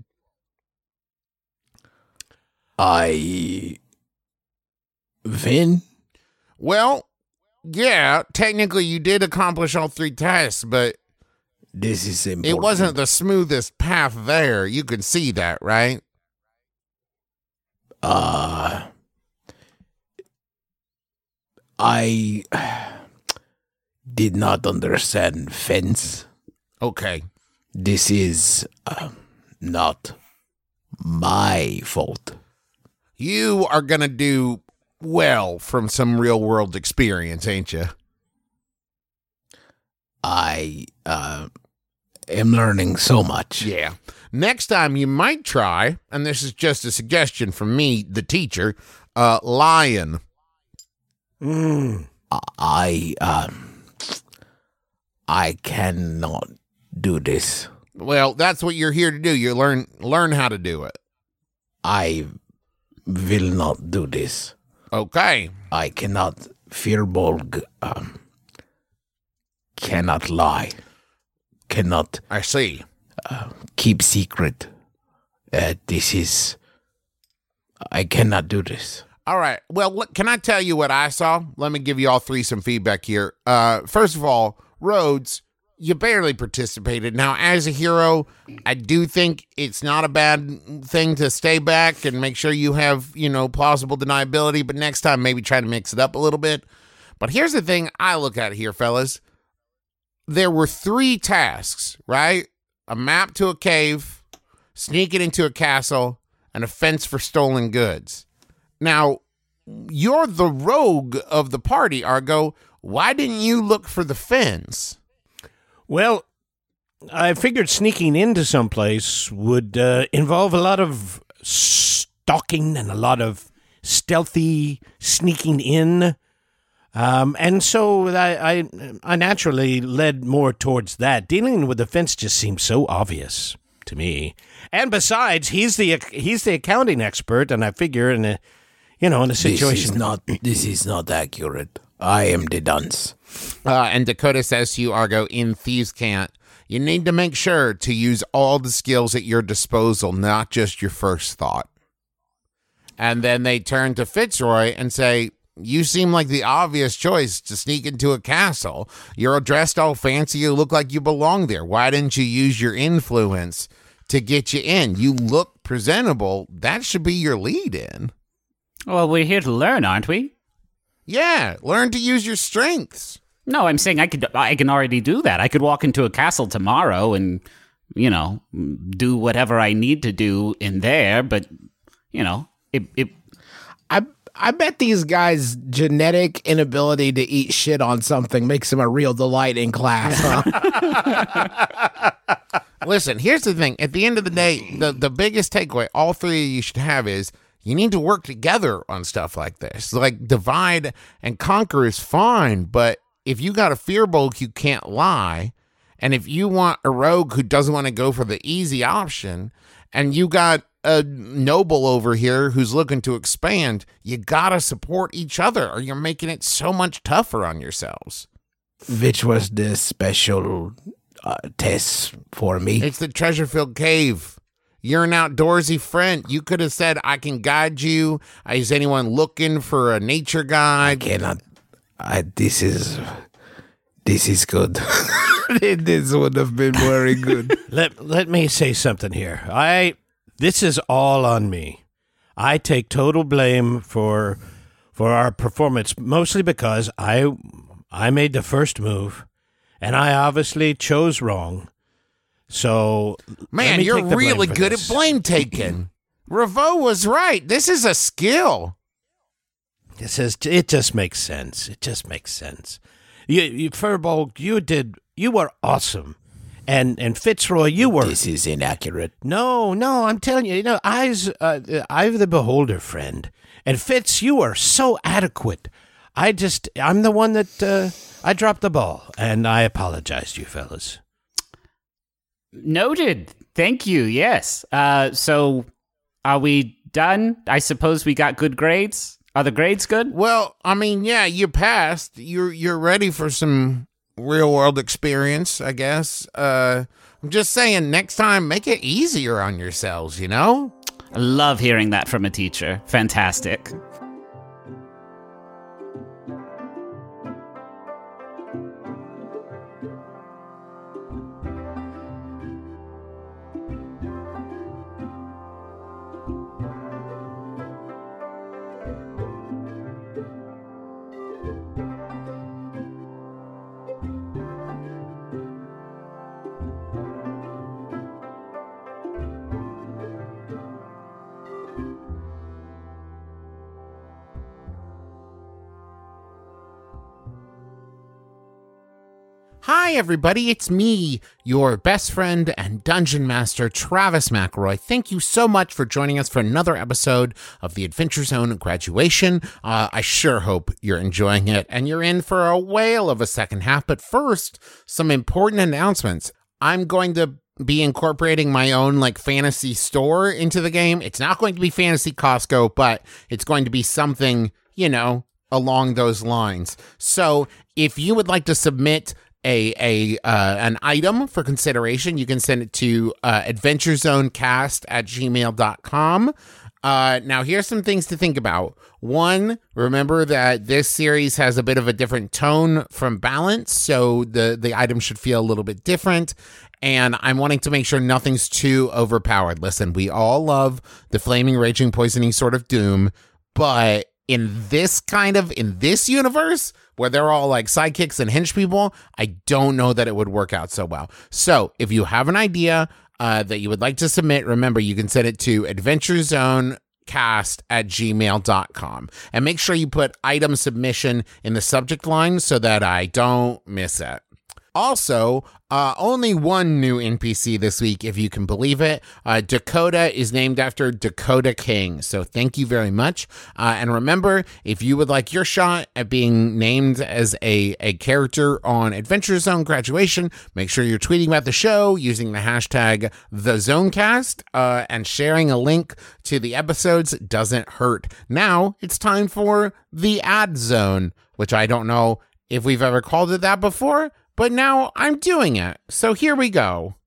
I win. Well, yeah, technically you did accomplish all three tasks, but This is important. it wasn't the smoothest path there. You could see that, right? Uh, I did not understand fence. Okay. This is uh, not my fault. You are going to do well from some real world experience, ain't you? I uh, am learning so much. Yeah. Next time you might try, and this is just a suggestion from me, the teacher, uh, lion. Mm. I um, I cannot do this. Well, that's what you're here to do. You learn learn how to do it. I will not do this. Okay. I cannot. Firbolg um, cannot lie. Cannot I see. uh, keep secret. Uh, this is. I cannot do this. All right. Well, look, can I tell you what I saw? Let me give you all three some feedback here. Uh, first of all, Rhodes, you barely participated. Now, as a hero, I do think it's not a bad thing to stay back and make sure you have, you know, plausible deniability. But next time, maybe try to mix it up a little bit. But here's the thing I look at here, fellas. There were three tasks, right? A map to a cave, sneaking into a castle, and a fence for stolen goods. Now, you're the rogue of the party, Argo. Why didn't you look for the fins? Well, I figured sneaking into someplace would uh, involve a lot of stalking and a lot of stealthy sneaking in. Um, and so I, I, I naturally led more towards that. Dealing with the fence just seems so obvious to me. And besides, he's the he's the accounting expert, and I figure in a you know in a situation This is not. This is not accurate. I am the dunce. Uh, and Dakota says to you, Argo, in Thieves' Cant, you need to make sure to use all the skills at your disposal, not just your first thought. And then they turn to Fitzroy and say, you seem like the obvious choice to sneak into a castle. You're dressed all fancy. You look like you belong there. Why didn't you use your influence to get you in? You look presentable. That should be your lead in. Well, we're here to learn, aren't we? Yeah, learn to use your strengths. No, I'm saying I could. I can already do that. I could walk into a castle tomorrow and, you know, do whatever I need to do in there. But, you know, it. it I I bet these guys' genetic inability to eat shit on something makes them a real delight in class. Huh? Listen, here's the thing. At the end of the day, the, the biggest takeaway all three of you should have is you need to work together on stuff like this. Like, divide and conquer is fine, but if you got a fearbolg who can't lie, and if you want a rogue who doesn't want to go for the easy option, and you got a noble over here who's looking to expand, you gotta support each other or you're making it so much tougher on yourselves. Which was the special uh, test for me? It's the Treasure-Filled Cave. You're an outdoorsy friend. You could have said, I can guide you. Is anyone looking for a nature guide? I cannot. I, this is this is good. This would have been very good. let let me say something here. I this is all on me. I take total blame for for our performance, mostly because I I made the first move, and I obviously chose wrong. So, man, you're really good this. at blame taking. Revo was right. This is a skill. This is it. Just makes sense. It just makes sense. You, you Firbolg, you did. You were awesome, and and Fitzroy, you were. This is inaccurate. No, no, I'm telling you. You know, I's uh, I'm the beholder, friend, and Fitz, you are so adequate. I just, I'm the one that uh, I dropped the ball, and I apologize to you fellas. Noted. Thank you. Yes. Uh, so, are we done? I suppose we got good grades. Are the grades good? Well, I mean, yeah, you passed. You're you're ready for some real world experience, I guess. Uh, I'm just saying, next time, make it easier on yourselves, you know? I love hearing that from a teacher. Fantastic. Hi, everybody. It's me, your best friend and dungeon master, Travis McElroy. Thank you so much for joining us for another episode of the Adventure Zone Graduation. Uh, I sure hope you're enjoying it and you're in for a whale of a second half. But first, some important announcements. I'm going to be incorporating my own like fantasy store into the game. It's not going to be Fantasy Costco, but it's going to be something, you know, along those lines. So if you would like to submit a a uh, an item for consideration, you can send it to uh, adventurezonecast at gmail dot com. Uh, now, here's some things to think about. One, remember that this series has a bit of a different tone from Balance, so the, the item should feel a little bit different. And I'm wanting to make sure nothing's too overpowered. Listen, we all love the flaming, raging, poisoning sort of doom, but in this kind of, in this universe, where they're all like sidekicks and hench people, I don't know that it would work out so well. So if you have an idea uh, that you would like to submit, remember, you can send it to adventurezonecast cast at gmail dot com. And make sure you put item submission in the subject line so that I don't miss it. Also, uh, only one new N P C this week, if you can believe it. Uh, Dakota is named after Dakota King, so thank you very much. Uh, and remember, if you would like your shot at being named as a, a character on Adventure Zone Graduation, make sure you're tweeting about the show using the hashtag TheZonecast, uh, and sharing a link to the episodes doesn't hurt. Now, it's time for the Ad Zone, which I don't know if we've ever called it that before, but now I'm doing it. So here we go.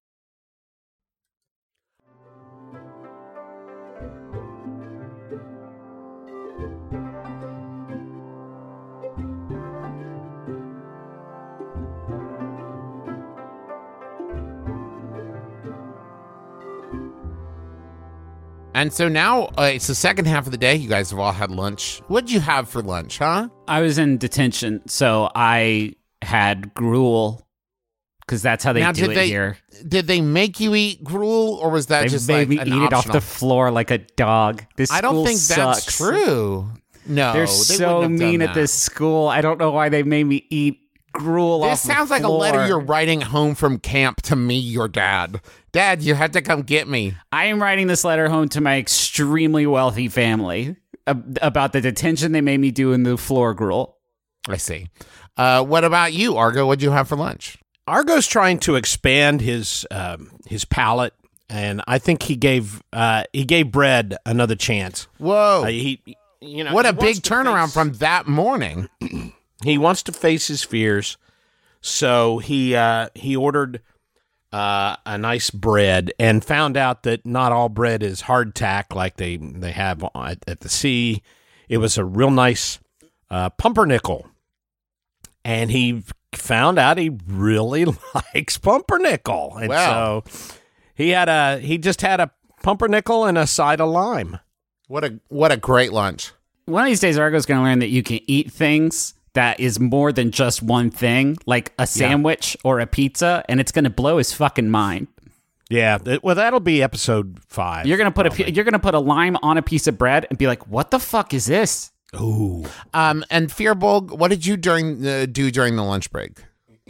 And so now uh, it's the second half of the day. You guys have all had lunch. What'd you have for lunch, huh? I was in detention, so I had gruel, because that's how they now, do did it they, here. Did they make you eat gruel, or was that They just made like me an eat it off optional- the floor like a dog. This I don't school think that's sucks. true. No, They're they so wouldn't have done mean that. at this school. I don't know why they made me eat gruel off This the sounds like a floor. letter you're writing home from camp to me, your dad. Dad, you had to come get me. I am writing this letter home to my extremely wealthy family ab- about the detention they made me do in the floor gruel. I see. Uh, what about you, Argo? What'd you have for lunch? Argo's trying to expand his um, his palate, and I think he gave uh, he gave bread another chance. Whoa. Uh, he, you know, what he a wants big to turnaround face- from that morning. He wants to face his fears, so he uh, he ordered uh, a nice bread and found out that not all bread is hardtack like they they have at, at the sea. It was a real nice uh, pumpernickel, and he found out he really likes pumpernickel, and Wow. so he had a he just had a pumpernickel and a side of lime. What a what a great lunch. One of these days, Argo's going to learn that you can eat things that is more than just one thing, like a sandwich or a pizza, and it's going to blow his fucking mind. Yeah, th- well, that'll be episode five. You're going to put a pi- you're going to put a lime on a piece of bread and be like, "What the fuck is this?" Ooh. Um, and Fearbulg, what did you during uh, do during the lunch break?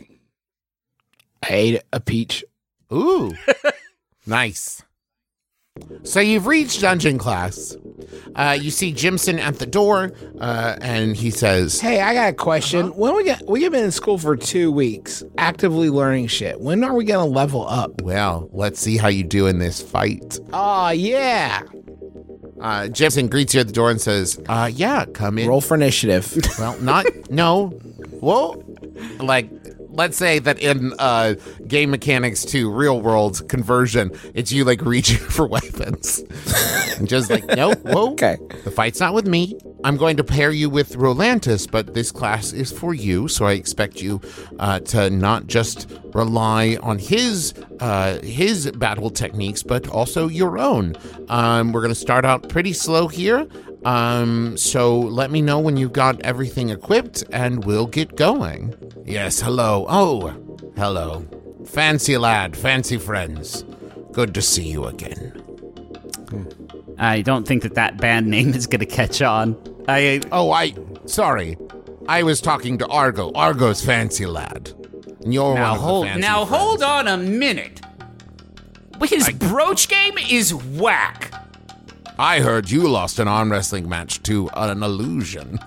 I ate a peach. Ooh, nice. So you've reached dungeon class. Uh, you see Jimson at the door, uh, and he says, Hey, I got a question. When we get we've been in school for two weeks, actively learning shit. When are we gonna level up? well, let's see how you do in this fight. Oh yeah. Uh, Jimson greets you at the door and says, uh, yeah, come in. Roll for initiative. Well, not, no. Well, like, let's say that in uh, game mechanics to real world conversion, it's you like reaching for weapons. And just like, no, whoa. Okay. The fight's not with me. I'm going to pair you with Rolantis, but this class is for you, so I expect you uh, to not just rely on his uh, his battle techniques, but also your own. Um, we're going to start out pretty slow here, um, so let me know when you've got everything equipped, and we'll get going. Yes, hello. Oh, hello. Fancy lad, fancy friends. Good to see you again. I don't think that that band name is going to catch on. I Oh, I... Sorry. I was talking to Argo. Argo's fancy lad. And you're now one of the hold fancy now friends. hold on a minute. His brooch game is whack. I heard you lost an arm wrestling match to an illusion.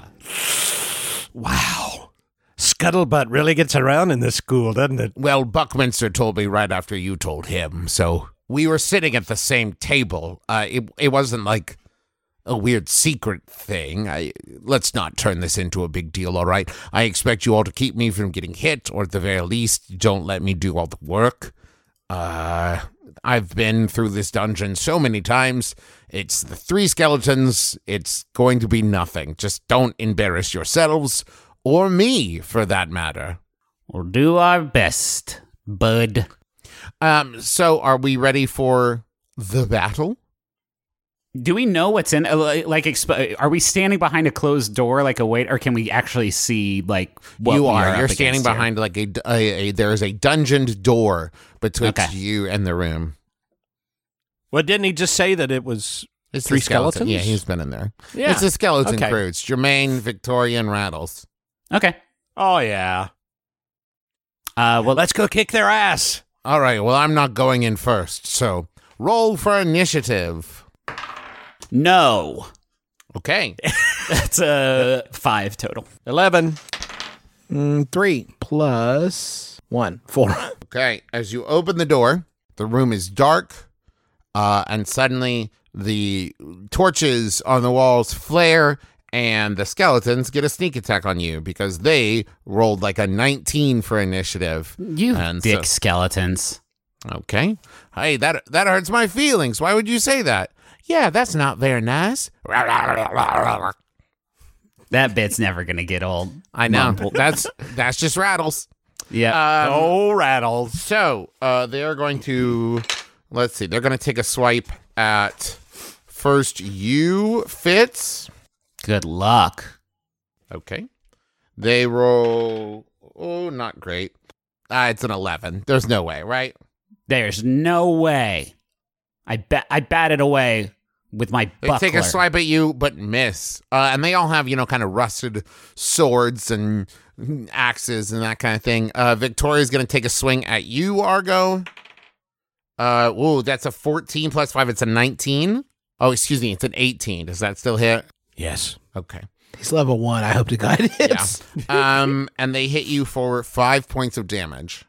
Wow. Scuttlebutt really gets around in this school, doesn't it? Well, Buckminster told me right after you told him, so we were sitting at the same table. Uh, it, it wasn't like a weird secret thing. I, let's not turn this into a big deal, all right? I expect you all to keep me from getting hit, or at the very least, don't let me do all the work. Uh, I've been through this dungeon so many times. It's the three skeletons. It's going to be nothing. Just don't embarrass yourselves, or me, for that matter. We'll do our best, bud. Um, so are we ready for the battle? Do we know what's in? uh, Like, exp- are we standing behind a closed door like a wait, or can we actually see like what you we are. up You're standing against here? behind like a, a, a there is a dungeoned door betwixt Okay. you and the room. Well, didn't he just say that it was It's Three the skeleton. skeletons? Yeah, he's been in there. Yeah. It's a skeleton Okay. crew. It's Jermaine, Victoria, and Rattles. Okay. Oh, yeah. Uh, well, Let's go kick their ass. All right, well, I'm not going in first, so roll for initiative. no. Okay. That's a five total. eleven. Mm, three plus one. Four. Okay, as you open the door, the room is dark, uh, and suddenly the torches on the walls flare, and the skeletons get a sneak attack on you because they rolled like a nineteen for initiative. You And dick so- skeletons. Okay. Hey, that that hurts my feelings. Why would you say that? Yeah, that's not very nice. That bit's never gonna get old. I know. Mumble. That's that's just Rattles. Yeah. Um, Oh, Rattles. So uh, they're going to, let's see, they're going to take a swipe at first you, Fitz. Good luck. Okay. They roll, oh, not great. Uh, it's an eleven. There's no way, right? There's no way. I bet I batted away with my They buckler. take a swipe at you, but miss. Uh, and they all have, you know, kind of rusted swords and axes and that kind of thing. Uh, Victoria's going to take a swing at you, Argo. Uh, whoa, that's a fourteen plus five. It's a nineteen. Oh, excuse me. It's an eighteen. Does that still hit? Yes. Okay. He's level one. I hope to God it Yeah. is. um, and they hit you for five points of damage.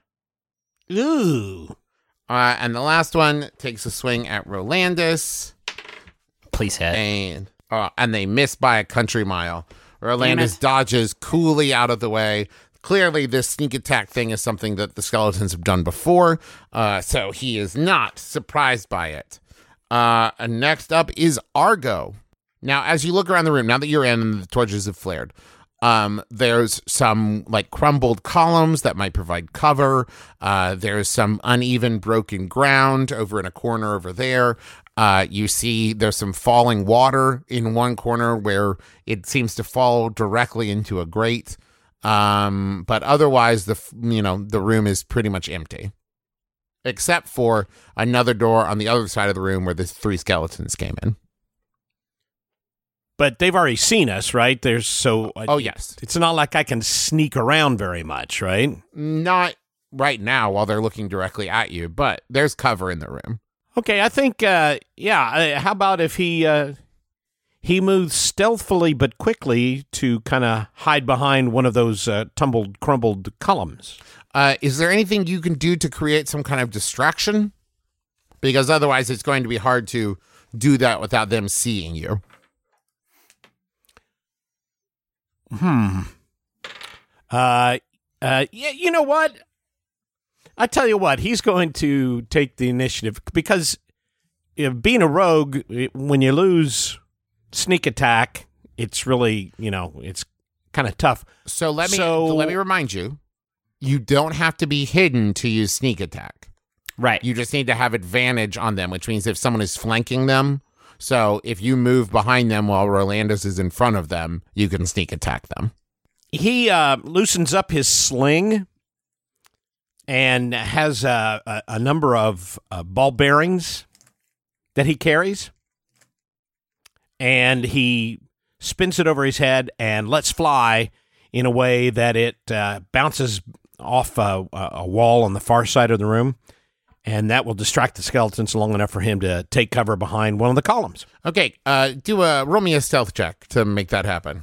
Ooh. Uh, and the last one takes a swing at Rolandus. Please hit. and uh, and they miss by a country mile. Damn Rolandus it. dodges coolly out of the way. Clearly, this sneak attack thing is something that the skeletons have done before, uh, so he is not surprised by it. Uh, and next up is Argo. Now, as you look around the room, now that you're in and the torches have flared, um, there's some like crumbled columns that might provide cover. Uh, there's some uneven, broken ground over in a corner over there. Uh, you see there's some falling water in one corner where it seems to fall directly into a grate. Um, but otherwise, the f- you know the room is pretty much empty, except for another door on the other side of the room where the three skeletons came in. But they've already seen us, right? There's so. Oh yes, It's not like I can sneak around very much, right? not right now while they're looking directly at you, but there's cover in the room. Okay, I think, uh, yeah, uh, how about if he uh, he moves stealthily but quickly to kind of hide behind one of those uh, tumbled, crumbled columns? Uh, is there anything you can do to create some kind of distraction? Because otherwise, it's going to be hard to do that without them seeing you. Hmm. Uh, uh, yeah, you know what? I tell you what, he's going to take the initiative because you know, being a rogue, it- when you lose sneak attack, it's really, you know, it's kind of tough. So let me So- let me remind you, you don't have to be hidden to use sneak attack. Right. You just need to have advantage on them, which means if someone is flanking them, so if you move behind them while Rolandus is in front of them, you can sneak attack them. He uh, loosens up his sling and has a, a, a number of uh, ball bearings that he carries. And he spins it over his head and lets fly in a way that it uh, bounces off a, a wall on the far side of the room. And that will distract the skeletons long enough for him to take cover behind one of the columns. Okay, uh, do a roll me a stealth check to make that happen.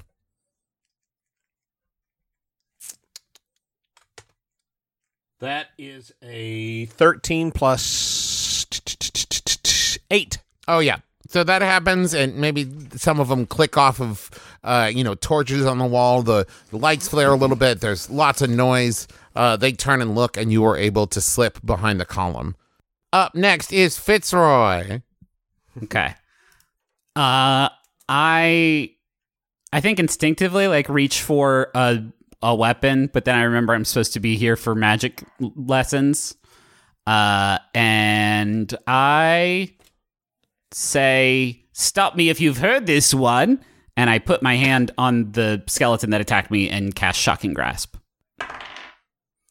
That is a thirteen plus eight. Oh yeah. So that happens, and maybe some of them click off of, uh, you know, torches on the wall. The, the lights flare a little bit. There's lots of noise. Uh, they turn and look, and you are able to slip behind the column. Up next is Fitzroy. Okay. Uh, I, I think instinctively like reach for a a weapon, but then I remember I'm supposed to be here for magic l- lessons. Uh, and I say, "Stop me if you've heard this one." And I put my hand on the skeleton that attacked me and cast Shocking Grasp.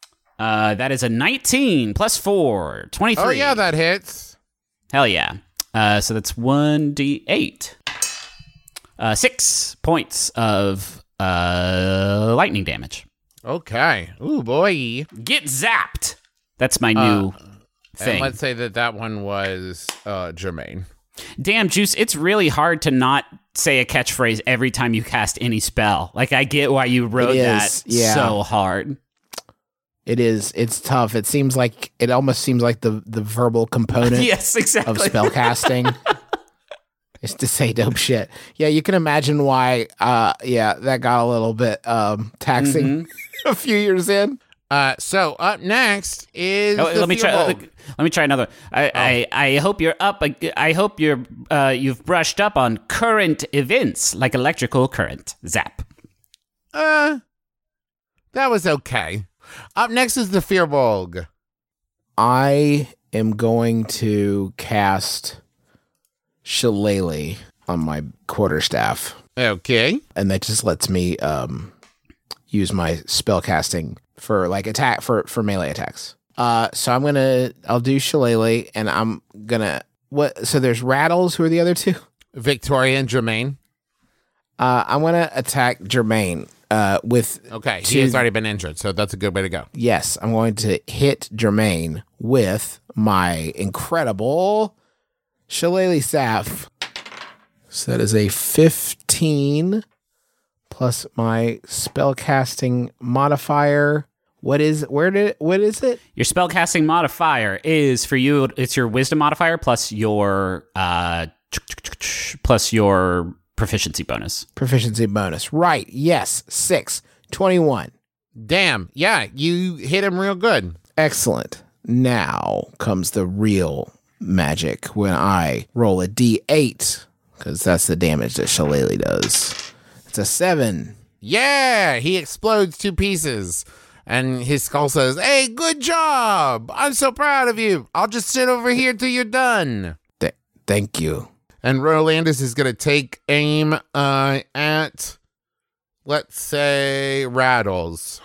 Uh, that is a nineteen plus four, twenty-three. Oh yeah, that hits. Hell yeah. Uh, so that's one d eight. Uh, six points of uh, lightning damage. Okay. Ooh, boy. Get zapped. That's my new Uh, thing. And let's say that that one was uh, Jermaine. Damn, Juice, it's really hard to not say a catchphrase every time you cast any spell. Like, I get why you wrote It that is, yeah. so hard. It is. It's tough. It seems like it almost seems like the the verbal component Yes, exactly. of spellcasting is to say dope shit. Yeah, you can imagine why. Uh, yeah, that got a little bit um, taxing Mm-hmm. a few years in. Uh, so up next is Oh, the let me try. Firbolg. Let me try another. I, I, I hope you're up. I hope you're uh, you've brushed up on current events like electrical current. Zap. Uh, that was okay. Up next is the Firbolg. I am going to cast Shillelagh on my quarterstaff, Okay. and that just lets me um, use my spell casting for like attack for for melee attacks. Uh, so I'm gonna I'll do Shillelagh, and I'm gonna what? So there's Rattles. Who are the other two? Victoria and Jermaine. Uh, I'm gonna attack Jermaine. Uh, with Okay. two- He has already been injured, so that's a good way to go. Yes, I'm going to hit Jermaine with my incredible Shillelagh Staff. So that is a fifteen plus my spellcasting modifier. What is where did what is it? Your spellcasting modifier is for you. It's your wisdom modifier plus your uh plus your proficiency bonus. Proficiency bonus. Right. Yes. Six. twenty-one. Damn. Yeah, you hit him real good. Excellent. Now comes the real magic when I roll a d eight, because that's the damage that Shillelagh does. It's a seven. Yeah, he explodes two pieces. And his skull says, "Hey, good job. I'm so proud of you. I'll just sit over here till you're done." Th- thank you. And Rolandus is going to take aim uh, at, let's say, Rattles.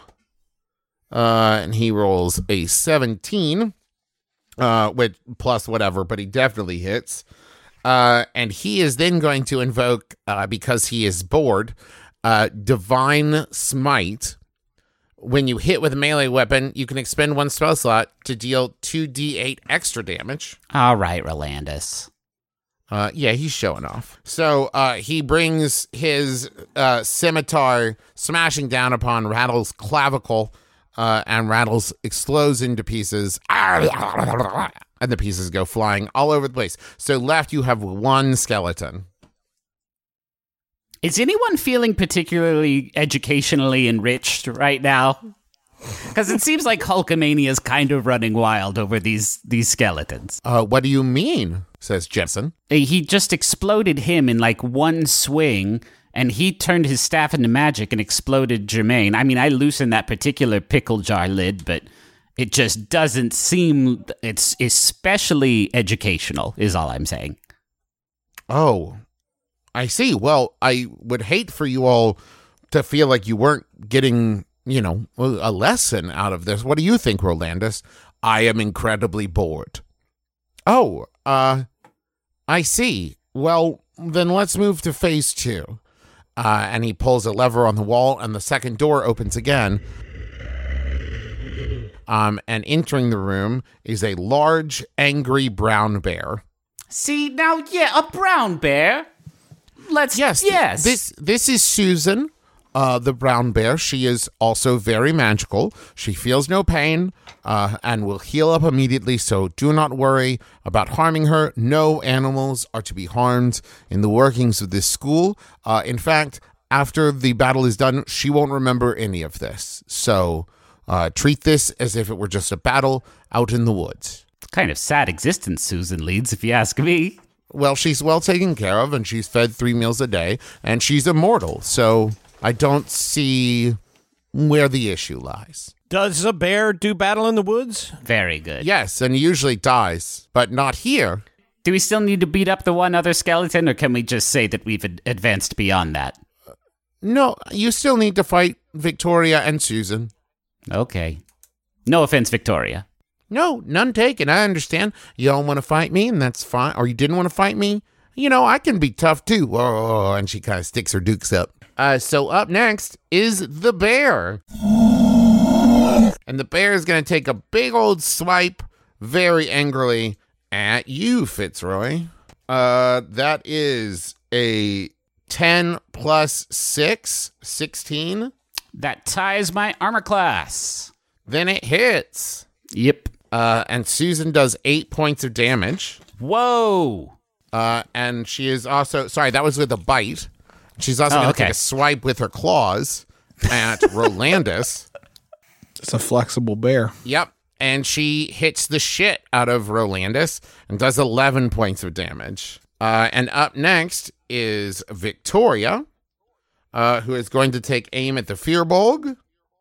Uh, and he rolls a seventeen, uh, with plus whatever, but he definitely hits. Uh, and he is then going to invoke, uh, because he is bored, uh, Divine Smite. When you hit with a melee weapon, you can expend one spell slot to deal two d eight extra damage. All right, Rolandus. Uh, yeah, he's showing off. So uh, he brings his uh, scimitar smashing down upon Rattle's clavicle, uh, and Rattles explodes into pieces, and the pieces go flying all over the place. So left, you have one skeleton. Is anyone feeling particularly educationally enriched right now? Because it seems like Hulkamania is kind of running wild over these these skeletons. Uh, what do you mean? Says Jensen. He just exploded him in like one swing, and he turned his staff into magic and exploded Jermaine. I mean, I loosened that particular pickle jar lid, but it just doesn't seem it's especially educational, is all I'm saying. Oh, I see. Well, I would hate for you all to feel like you weren't getting, you know, a lesson out of this. What do you think, Rolandus? I am incredibly bored. Oh, uh, I see. Well, then let's move to phase two. Uh, and he pulls a lever on the wall, and the second door opens again. Um, and entering the room is a large, angry brown bear. See, now, yeah, a brown bear. Let's, Yes, yes. This this is Susan, uh, the brown bear. She is also very magical. She feels no pain, uh, and will heal up immediately. So do not worry about harming her. No animals are to be harmed in the workings of this school. Uh, in fact, after the battle is done, she won't remember any of this. So uh, treat this as if it were just a battle out in the woods. Kind of sad existence Susan leads, if you ask me. Well, she's well taken care of, and she's fed three meals a day, and she's immortal, so I don't see where the issue lies. Does a bear do battle in the woods? Very good. Yes, and he usually dies, but not here. Do we still need to beat up the one other skeleton, or can we just say that we've ad- advanced beyond that? No, you still need to fight Victoria and Susan. Okay. No offense, Victoria. No, none taken. I understand. You don't want to fight me, and that's fine. Or you didn't want to fight me. You know, I can be tough, too. Oh, and she kind of sticks her dukes up. Uh, so up next is the bear. And the bear is going to take a big old swipe very angrily at you, Fitzroy. Uh, that is a ten plus six, sixteen. That ties my armor class. Then it hits. Yep. Uh, and Susan does eight points of damage. Whoa. Uh, and she is also, sorry, that was with a bite. She's also Oh, going to okay. take a swipe with her claws at Rolandus. It's a flexible bear. Yep. And she hits the shit out of Rolandus and does eleven points of damage. Uh, and up next is Victoria, uh, who is going to take aim at the Firbolg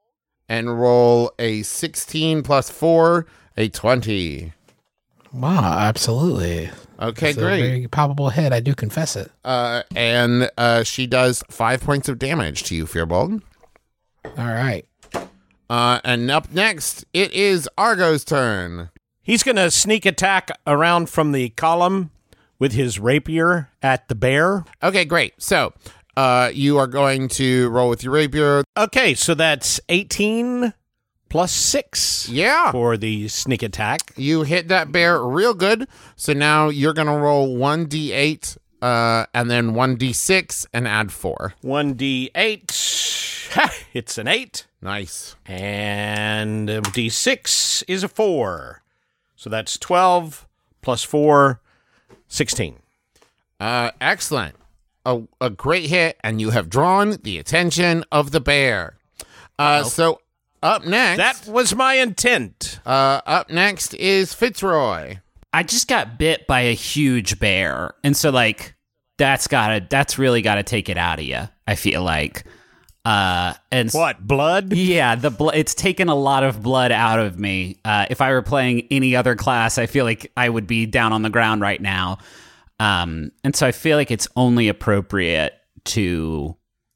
and roll a sixteen plus four, a twenty. Wow, absolutely. Okay, It's a great. very palpable hit. I do confess it. Uh, and uh, she does five points of damage to you, Firbolg. All right. Uh, and up next, it is Argo's turn. He's going to sneak attack around from the column with his rapier at the bear. Okay, great. So uh, you are going to roll with your rapier. Okay, so that's eighteen plus six Yeah. for the sneak attack. You hit that bear real good. So now you're going to roll one d eight uh, and then one d six and add four. one d eight. Ha, it's an eight. Nice. And a d six is a four. So that's twelve plus four, sixteen. Uh, excellent. A, a great hit, and you have drawn the attention of the bear. Uh, so up next, That was my intent. uh, up next is Fitzroy. I just got bit by a huge bear. And so, like, that's gotta, that's really gotta take it out of you, I feel like. Uh, and s- What, blood? Yeah, the bl- it's taken a lot of blood out of me. Uh, if I were playing any other class, I feel like I would be down on the ground right now. Um, and so I feel like it's only appropriate to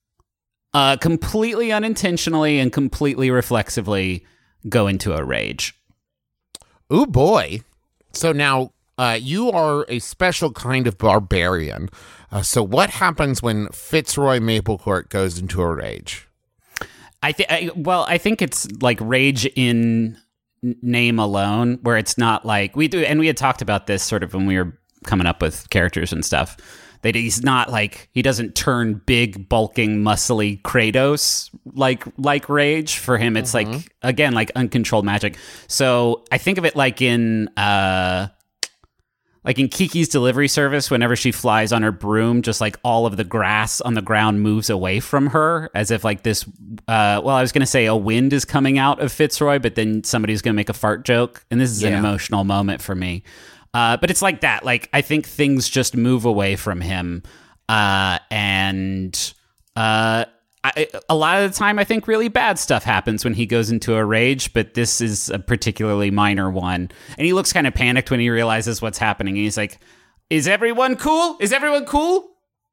uh, completely unintentionally and completely reflexively go into a rage. Ooh, boy. So now uh, you are a special kind of barbarian. Uh, so what happens when Fitzroy Maplecourt goes into a rage? I think. Well, I think it's like rage in n- name alone, where it's not like we do. And we had talked about this sort of when we were coming up with characters and stuff. That he's not like he doesn't turn big, bulking, muscly Kratos like like rage. For him, it's Mm-hmm. like again like uncontrolled magic. So I think of it like in. Uh, Like in Kiki's Delivery Service, whenever she flies on her broom, just like all of the grass on the ground moves away from her, as if like this, uh, well, I was going to say a wind is coming out of Fitzroy, but then somebody's going to make a fart joke. And this is an Yeah. emotional moment for me. Uh, but it's like that. Like, I think things just move away from him. Uh, and uh, I, a lot of the time, I think really bad stuff happens when he goes into a rage, but this is a particularly minor one. And he looks kind of panicked when he realizes what's happening. And he's like, is everyone cool? Is everyone cool?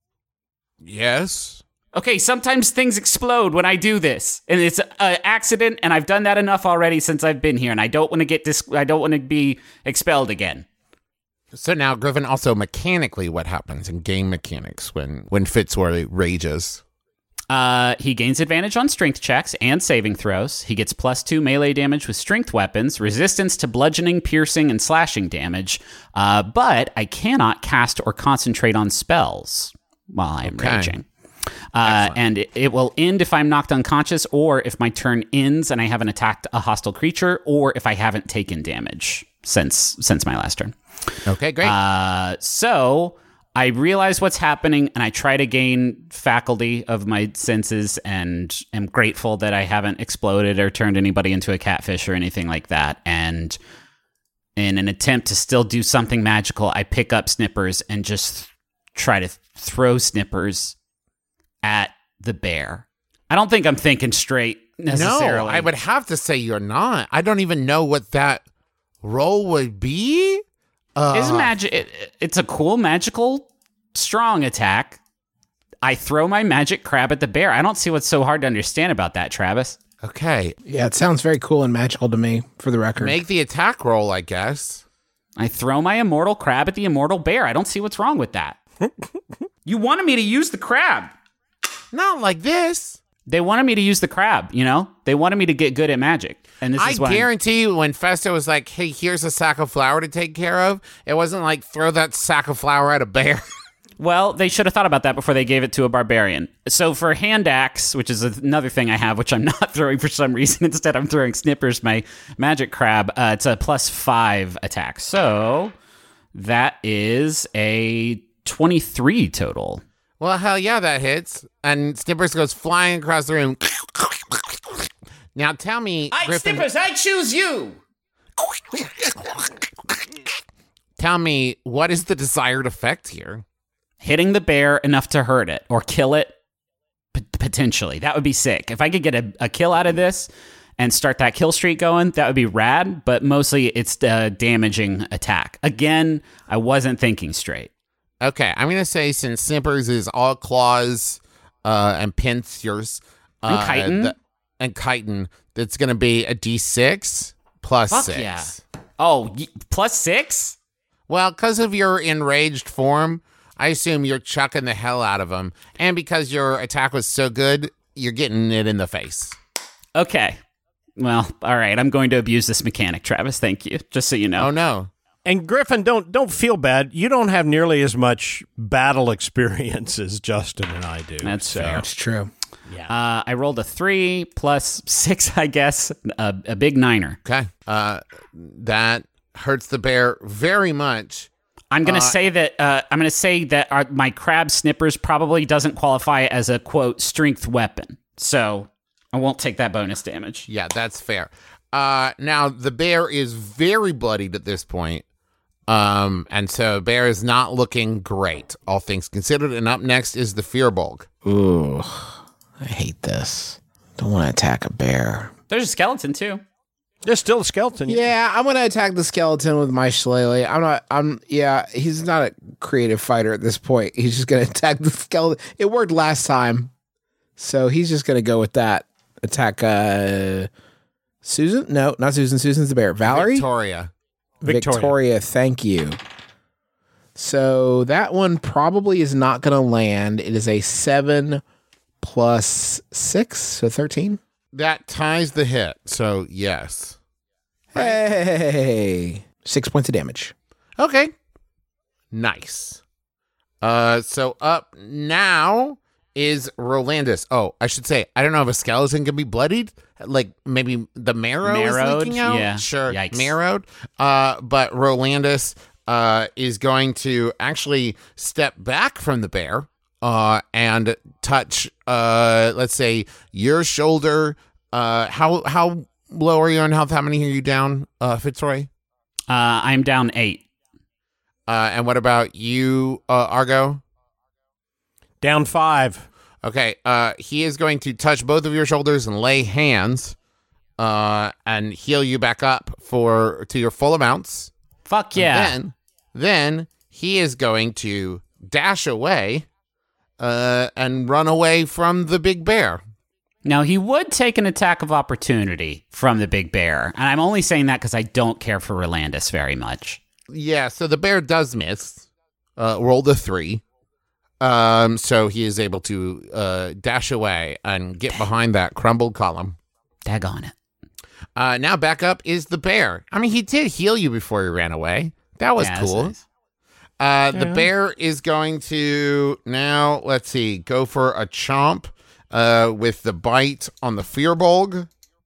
Yes. Okay, sometimes things explode when I do this. And it's an accident, and I've done that enough already since I've been here. And I don't want to get dis- I don't want to be expelled again. So now, Griffin, also mechanically what happens in game mechanics when, when Fitzroy rages? Uh, he gains advantage on strength checks and saving throws. He gets plus two melee damage with strength weapons, resistance to bludgeoning, piercing, and slashing damage. Uh, but I cannot cast or concentrate on spells while I am Okay. raging. Uh, and it, it will end if I'm knocked unconscious, or if my turn ends and I haven't attacked a hostile creature, or if I haven't taken damage since since my last turn. Okay, great. Uh, so I realize what's happening, and I try to gain faculty of my senses, and am grateful that I haven't exploded or turned anybody into a catfish or anything like that. And in an attempt to still do something magical, I pick up Snippers and just try to throw Snippers at the bear. I don't think I'm thinking straight necessarily. No, I would have to say you're not. I don't even know what that roll would be. Uh, It's magic. It, it's a cool magical strong attack. I throw my magic crab at the bear. I don't see what's so hard to understand about that, Travis. Okay. Yeah, it sounds very cool and magical to me, for the record. Make the attack roll, I guess. I throw my immortal crab at the immortal bear. I don't see what's wrong with that. You wanted me to use the crab. Not like this. They wanted me to use the crab, you know? They wanted me to get good at magic. And this I is what guarantee you when Festo was like, hey, here's a sack of flour to take care of, it wasn't like throw that sack of flour at a bear. Well, they should have thought about that before they gave it to a barbarian. So for hand axe, which is another thing I have, which I'm not throwing for some reason, instead I'm throwing Snippers, my magic crab, uh, it's a plus five attack. So that is a twenty-three total. Well, hell yeah, that hits. And Snippers goes flying across the room. Now tell me, Griffin, Snippers, I choose you! tell me, what is the desired effect here? Hitting the bear enough to hurt it or kill it, p- potentially. That would be sick. If I could get a, a kill out of this and start that kill streak going, that would be rad, but mostly it's a damaging attack. Again, I wasn't thinking straight. Okay, I'm going to say since Snippers is all claws uh, and pincers. Uh, And chitin. th- and chitin, that's going to be a d six plus Fuck six. yeah. Oh, y- plus six? Well, because of your enraged form, I assume you're chucking the hell out of him. And because your attack was so good, you're getting it in the face. Okay. Well, all right. I'm going to abuse this mechanic, Travis. Thank you. Just so you know. Oh, no. And Griffin, don't don't feel bad. You don't have nearly as much battle experience as Justin and I do. That's so. fair. That's true. Uh, I rolled a three plus six, I guess. A, a big niner. Okay. Uh, that hurts the bear very much. I'm gonna Uh, say that uh, I'm gonna say that our, my crab Snippers probably doesn't qualify as a quote strength weapon, so I won't take that bonus damage. Yeah, that's fair. Uh, now, the bear is very bloodied at this point. Um, and so bear is not looking great, all things considered. And up next is the Firbolg. Ooh, I hate this. Don't want to attack a bear. There's a skeleton too. There's still a skeleton. Yeah, I'm gonna attack the skeleton with my shillelagh. I'm not. I'm. Yeah, he's not a creative fighter at this point. He's just gonna attack the skeleton. It worked last time, so he's just gonna go with that. Attack. Uh, Susan? No, not Susan. Susan's the bear. Valerie. Victoria. Victoria. Victoria. Thank you. So that one probably is not gonna land. It is a seven plus six, so thirteen. That ties the hit. So, yes. Hey, six points of damage. Okay. Nice. Uh, so up now is Rolandus. Oh, I should say, I don't know if a skeleton can be bloodied. Like maybe the marrow Marrowed? is leaking out. Yeah. Sure. Yikes. Marrowed. Uh, but Rolandus uh, is going to actually step back from the bear uh, and touch, uh, let's say, your shoulder. Uh, how how low are you on health? How many are you down, uh, Fitzroy? Uh, I'm down eight. Uh, and what about you, uh, Argo? Down five. Okay, uh, he is going to touch both of your shoulders and lay hands, uh, and heal you back up for to your full amounts. Fuck yeah. Then, then he is going to dash away, uh, and run away from the big bear. Now, he would take an attack of opportunity from the big bear, and I'm only saying that because I don't care for Rolandus very much. Yeah, so the bear does miss. Uh, roll the three. Um, so he is able to uh, dash away and get behind that crumbled column. Daggone it. Uh, now back up is the bear. I mean, he did heal you before he ran away. That was Yeah, that's cool. nice. Uh, the bear is going to now, let's see, go for a chomp uh, with the bite on the Firbolg.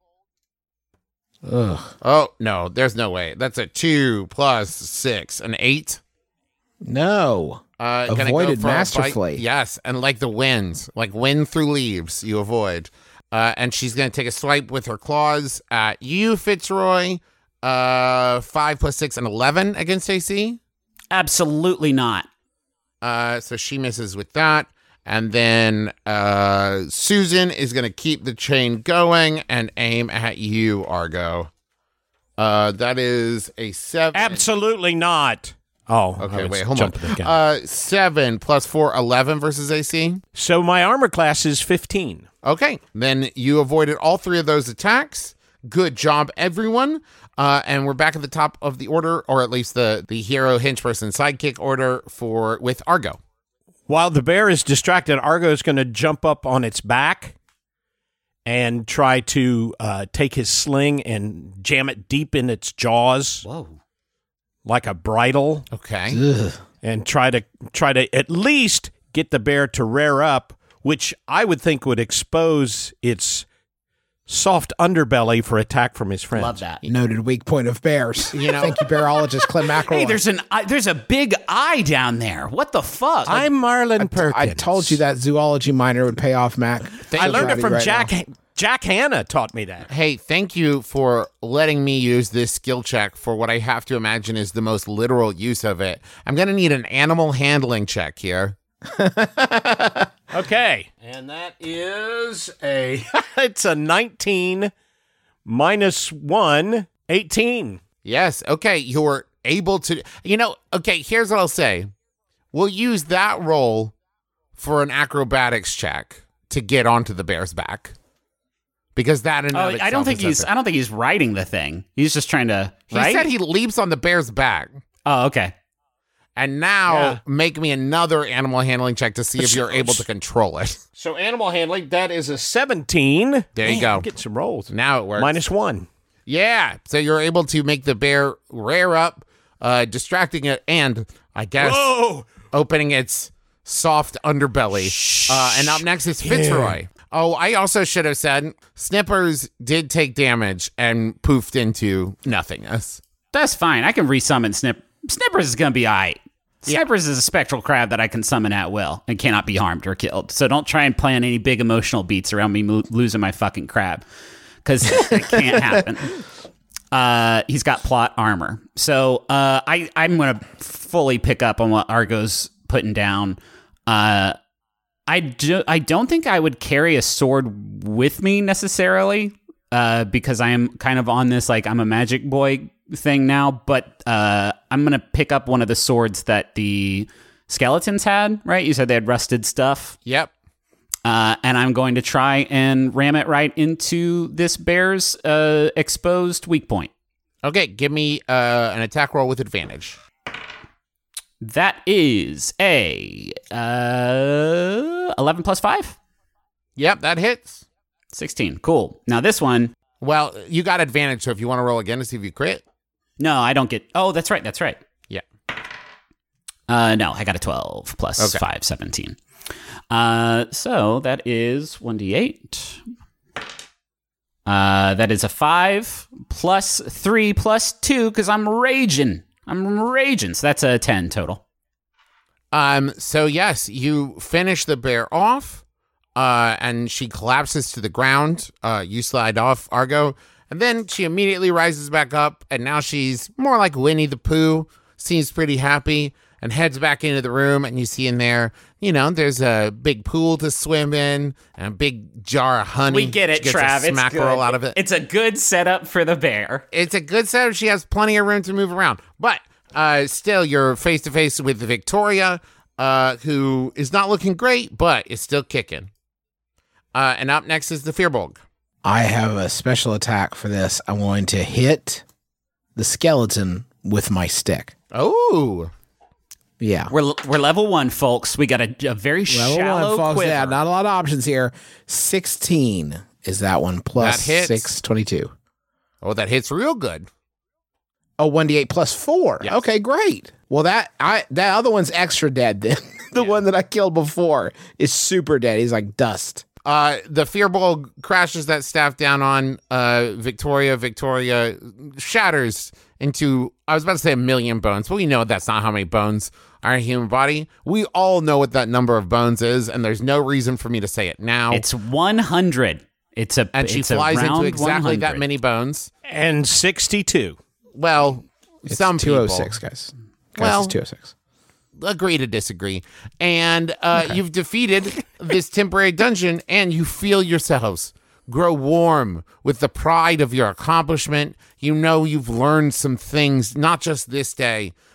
Ugh. Oh, no, there's no way. That's a two plus six, an eight. No. Uh, gonna Avoided go for a bite. masterfully. Yes, and like the wind, like wind through leaves, you avoid. Uh, and she's going to take a swipe with her claws at you, Fitzroy. Uh, five plus six and eleven against A C. Absolutely not. Uh, so she misses with that. And then uh, Susan is going to keep the chain going and aim at you, Argo. Uh, that is a seven. Absolutely not. Oh, I Okay, was wait, hold on. jumping the gun. Uh, seven plus four, eleven versus A C. So my armor class is fifteen. Okay, then you avoided all three of those attacks. Good job, everyone. Uh, and we're back at the top of the order, or at least the the hero, henchperson, sidekick order for with Argo. While the bear is distracted, Argo is going to jump up on its back and try to uh, take his sling and jam it deep in its jaws Whoa. like a bridle, Okay. Ugh. and try to try to at least get the bear to rear up, which I would think would expose its soft underbelly for attack from his friends. Love that. Noted weak point of bears. You know- Thank you, bearologist Clem McElroy. Hey, there's an eye, there's a big eye down there. What the fuck? I'm Marlon Perkins. I told you that zoology minor would pay off, Mac. I learned it from Right Jack. now. Jack Hanna taught me that. Hey, thank you for letting me use this skill check for what I have to imagine is the most literal use of it. I'm going to need an animal handling check here. Okay. And that is a it's a nineteen minus one, eighteen. Yes. Okay. You're able to, you know, okay, here's what I'll say. We'll use that roll for an acrobatics check to get onto the bear's back. Because that in Oh, and of I don't itself think is he's. a- I don't think he's riding the thing. He's just trying to. He right? said he leaps on the bear's back. Oh, okay. And now Yeah. make me another animal handling check to see if you're able to control it. So animal handling, that is a seventeen. There you Man, go. I'm getting some rolls. Now it works. Minus one. Yeah. So you're able to make the bear rear up, uh, distracting it, and I guess Whoa! opening its soft underbelly. Uh, and up next is Fitzroy. Oh, I also should have said Snippers did take damage and poofed into nothingness. That's fine. I can resummon Snip. Snippers is gonna be alright. Snippers is a spectral crab that I can summon at will and cannot be harmed or killed. So don't try and plan any big emotional beats around me mo- losing my fucking crab, because it can't happen. Uh, he's got plot armor, so uh, I I'm gonna fully pick up on what Argo's putting down. Uh, I do I don't think I would carry a sword with me necessarily, uh, because I am kind of on this like I'm a magic boy thing now. But uh, I'm gonna pick up one of the swords that the skeletons had. Right? You said they had rusted stuff. Yep. Uh, and I'm going to try and ram it right into this bear's uh, exposed weak point. Okay, give me uh, an attack roll with advantage. That is a uh, eleven plus five? Yep, that hits. sixteen. Cool. Now this one, Well, you got advantage, so if you want to roll again to see if you crit. no, I don't get... Oh, that's right. That's right. Yeah. Uh, no, I got a twelve plus Okay. five, seventeen. Uh, so that is one d eight. Uh, that is a five plus three plus two because I'm raging. I'm raging. So that's a ten total. Um. So yes, you finish the bear off, uh, and she collapses to the ground. Uh, you slide off, Argo, and then she immediately rises back up, and now she's more like Winnie the Pooh. Seems pretty happy, and heads back into the room. And you see in there, you know, there's a big pool to swim in, and a big jar of honey. We get it, She gets Trav. a It's smackerel good. out of it. It's a good setup for the bear. It's a good setup. She has plenty of room to move around. But uh, still, you're face to face with Victoria, uh, who is not looking great, but is still kicking. Uh, and up next is the Firbolg. I have a special attack for this. I'm going to hit the skeleton with my stick. Oh, Yeah. We're we're level one, folks. We got a, a very Level shallow one, folks. quiver. Yeah, not a lot of options here. sixteen is that one. Plus That hits. six, twenty-two. oh, that hits real good. Oh, one d eight plus four. Yes. Okay, great. Well, that I that other one's extra dead then. the one that I killed before is super dead. He's like dust. Uh, the Firbolg crashes that staff down on uh, Victoria. Victoria shatters into, I was about to say a million bones, but we know that's not how many bones are in a human body. We all know what that number of bones is, and there's no reason for me to say it now. It's one hundred. It's a and she it's a flies into round exactly that one hundred. many bones. And sixty-two. Well, It's some two people. oh six, guys. Guys, Well- it's two oh six. Agree to disagree. And uh, you've defeated this temporary dungeon, and you feel yourselves grow warm with the pride of your accomplishment. You know you've learned some things, not just this day,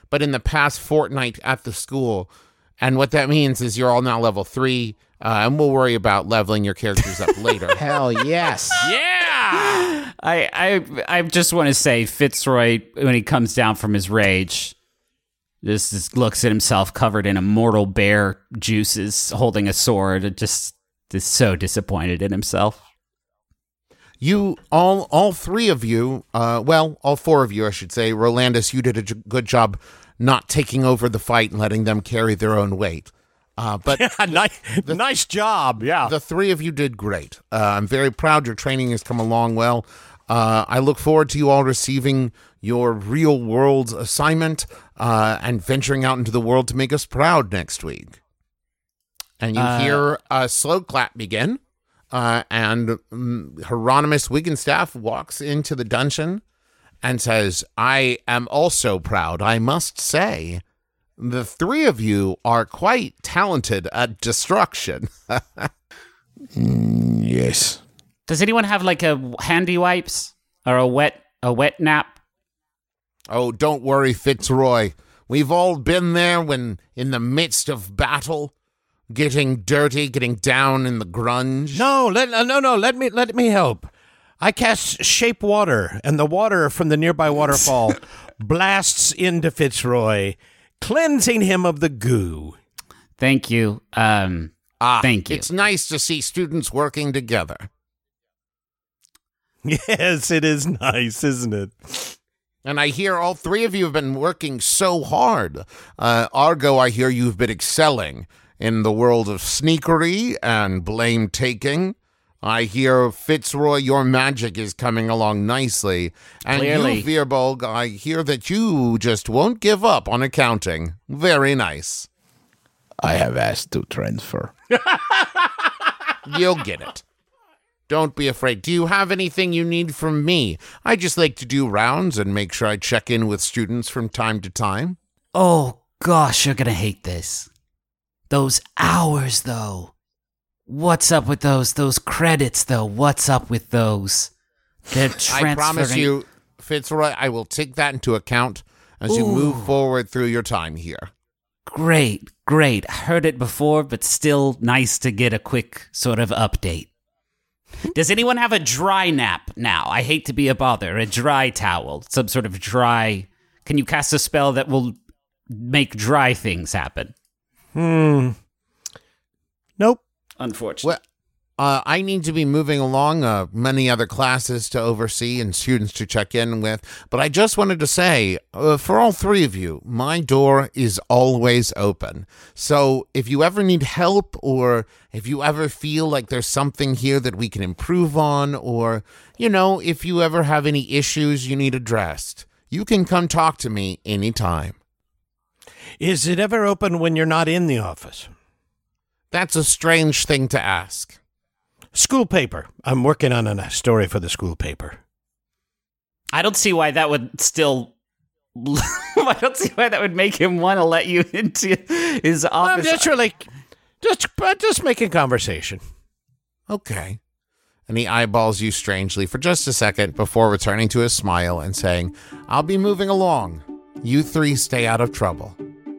but in the past fortnight at the school. And what that means is you're all now level three, uh, and we'll worry about leveling your characters up later. Hell yes. Yeah! I, I, I just want to say Fitzroy, when he comes down from his rage, just, just looks at himself covered in immortal bear juices, holding a sword, just is so disappointed in himself. You, all all three of you, uh, well, all four of you, I should say, Rolandus, you did a j- good job not taking over the fight and letting them carry their own weight. Uh, but Yeah, nice, the, nice job. Yeah. the three of you did great. Uh, I'm very proud. Your training has come along well. Uh, I look forward to you all receiving your real world assignment uh, and venturing out into the world to make us proud next week. And you Uh, hear a slow clap begin, uh, and um, Hieronymus Wiggenstaff walks into the dungeon and says, I am also proud, I must say. The three of you are quite talented at destruction. Mm, yes. Does anyone have like a handy wipes or a wet a wet nap? Oh, don't worry, Fitzroy. We've all been there when in the midst of battle, getting dirty, getting down in the grunge. No, let uh, no no let me let me help. I cast shape water, and the water from the nearby waterfall blasts into Fitzroy, cleansing him of the goo. Thank you. Um, Ah, thank you. It's nice to see students working together. Yes, it is nice, isn't it? And I hear all three of you have been working so hard. Uh, Argo, I hear you've been excelling in the world of sneakery and blame-taking. I hear, Fitzroy, your magic is coming along nicely. And Clearly. you, Veerbolg, I hear that you just won't give up on accounting. Very nice. I have asked to transfer. You'll get it. Don't be afraid. Do you have anything you need from me? I just like to do rounds and make sure I check in with students from time to time. Oh, gosh, you're going to hate this. Those hours, though. What's up with those? Those credits, though. What's up with those? They're transferring. I promise you, Fitzroy, I will take that into account as you Ooh. move forward through your time here. Great, great. Heard it before, but still nice to get a quick sort of update. Does anyone have a dry nap now? I hate to be a bother. A dry towel. Some sort of dry... Can you cast a spell that will make dry things happen? Hmm. Nope. Unfortunately. Well, uh, I need to be moving along. Uh, many other classes to oversee and students to check in with. But I just wanted to say, uh, for all three of you, my door is always open. So if you ever need help, or if you ever feel like there's something here that we can improve on, or, you know, if you ever have any issues you need addressed, you can come talk to me anytime. Is it ever open when you're not in the office? That's a strange thing to ask. School paper. I'm working on a story for the school paper. I don't see why that would still... I don't see why that would make him want to let you into his I'm office. just really, just, just making conversation. Okay. And he eyeballs you strangely for just a second before returning to his smile and saying, I'll be moving along. You three stay out of trouble.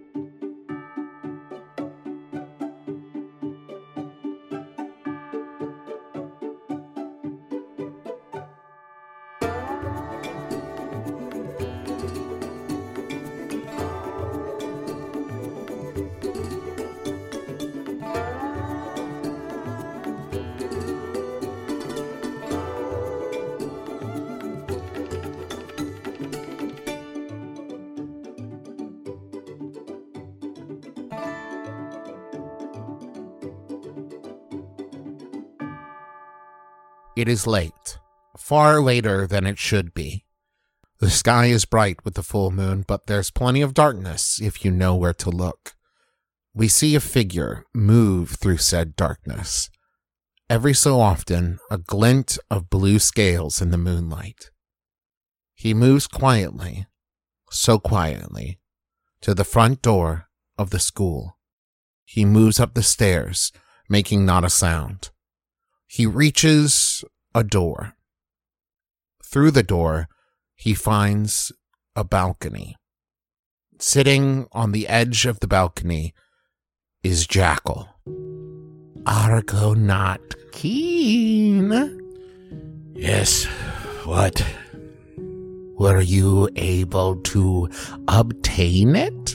It is late, far later than it should be. The sky is bright with the full moon, but there's plenty of darkness if you know where to look. We see a figure move through said darkness. Every so often, a glint of blue scales in the moonlight. He moves quietly, so quietly, to the front door of the school. He moves up the stairs, making not a sound. He reaches a door. Through the door, he finds a balcony. sitting on the edge of the balcony is Jackal. Argonaut Keen. Yes, what? Were you able to obtain it?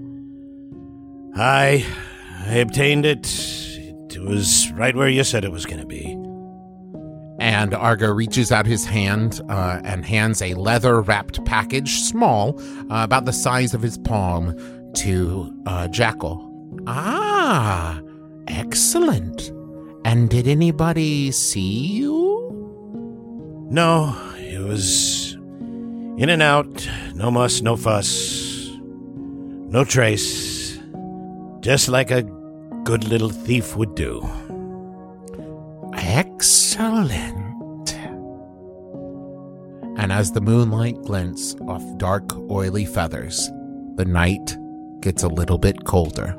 I, I obtained it. It was right where you said it was going to be. And Argo reaches out his hand uh, and hands a leather-wrapped package, small, uh, about the size of his palm, to uh, Jackal. Ah, excellent. And did anybody see you? No, it was in and out, no muss, no fuss, no trace, just like a good little thief would do. Excellent. And as the moonlight glints off dark, oily feathers, the night gets a little bit colder.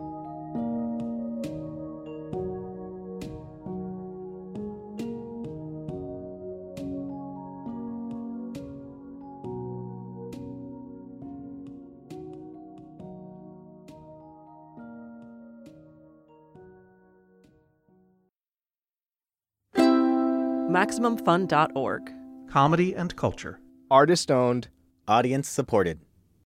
Maximum Fun dot org. Comedy and culture. Artist owned. Audience supported.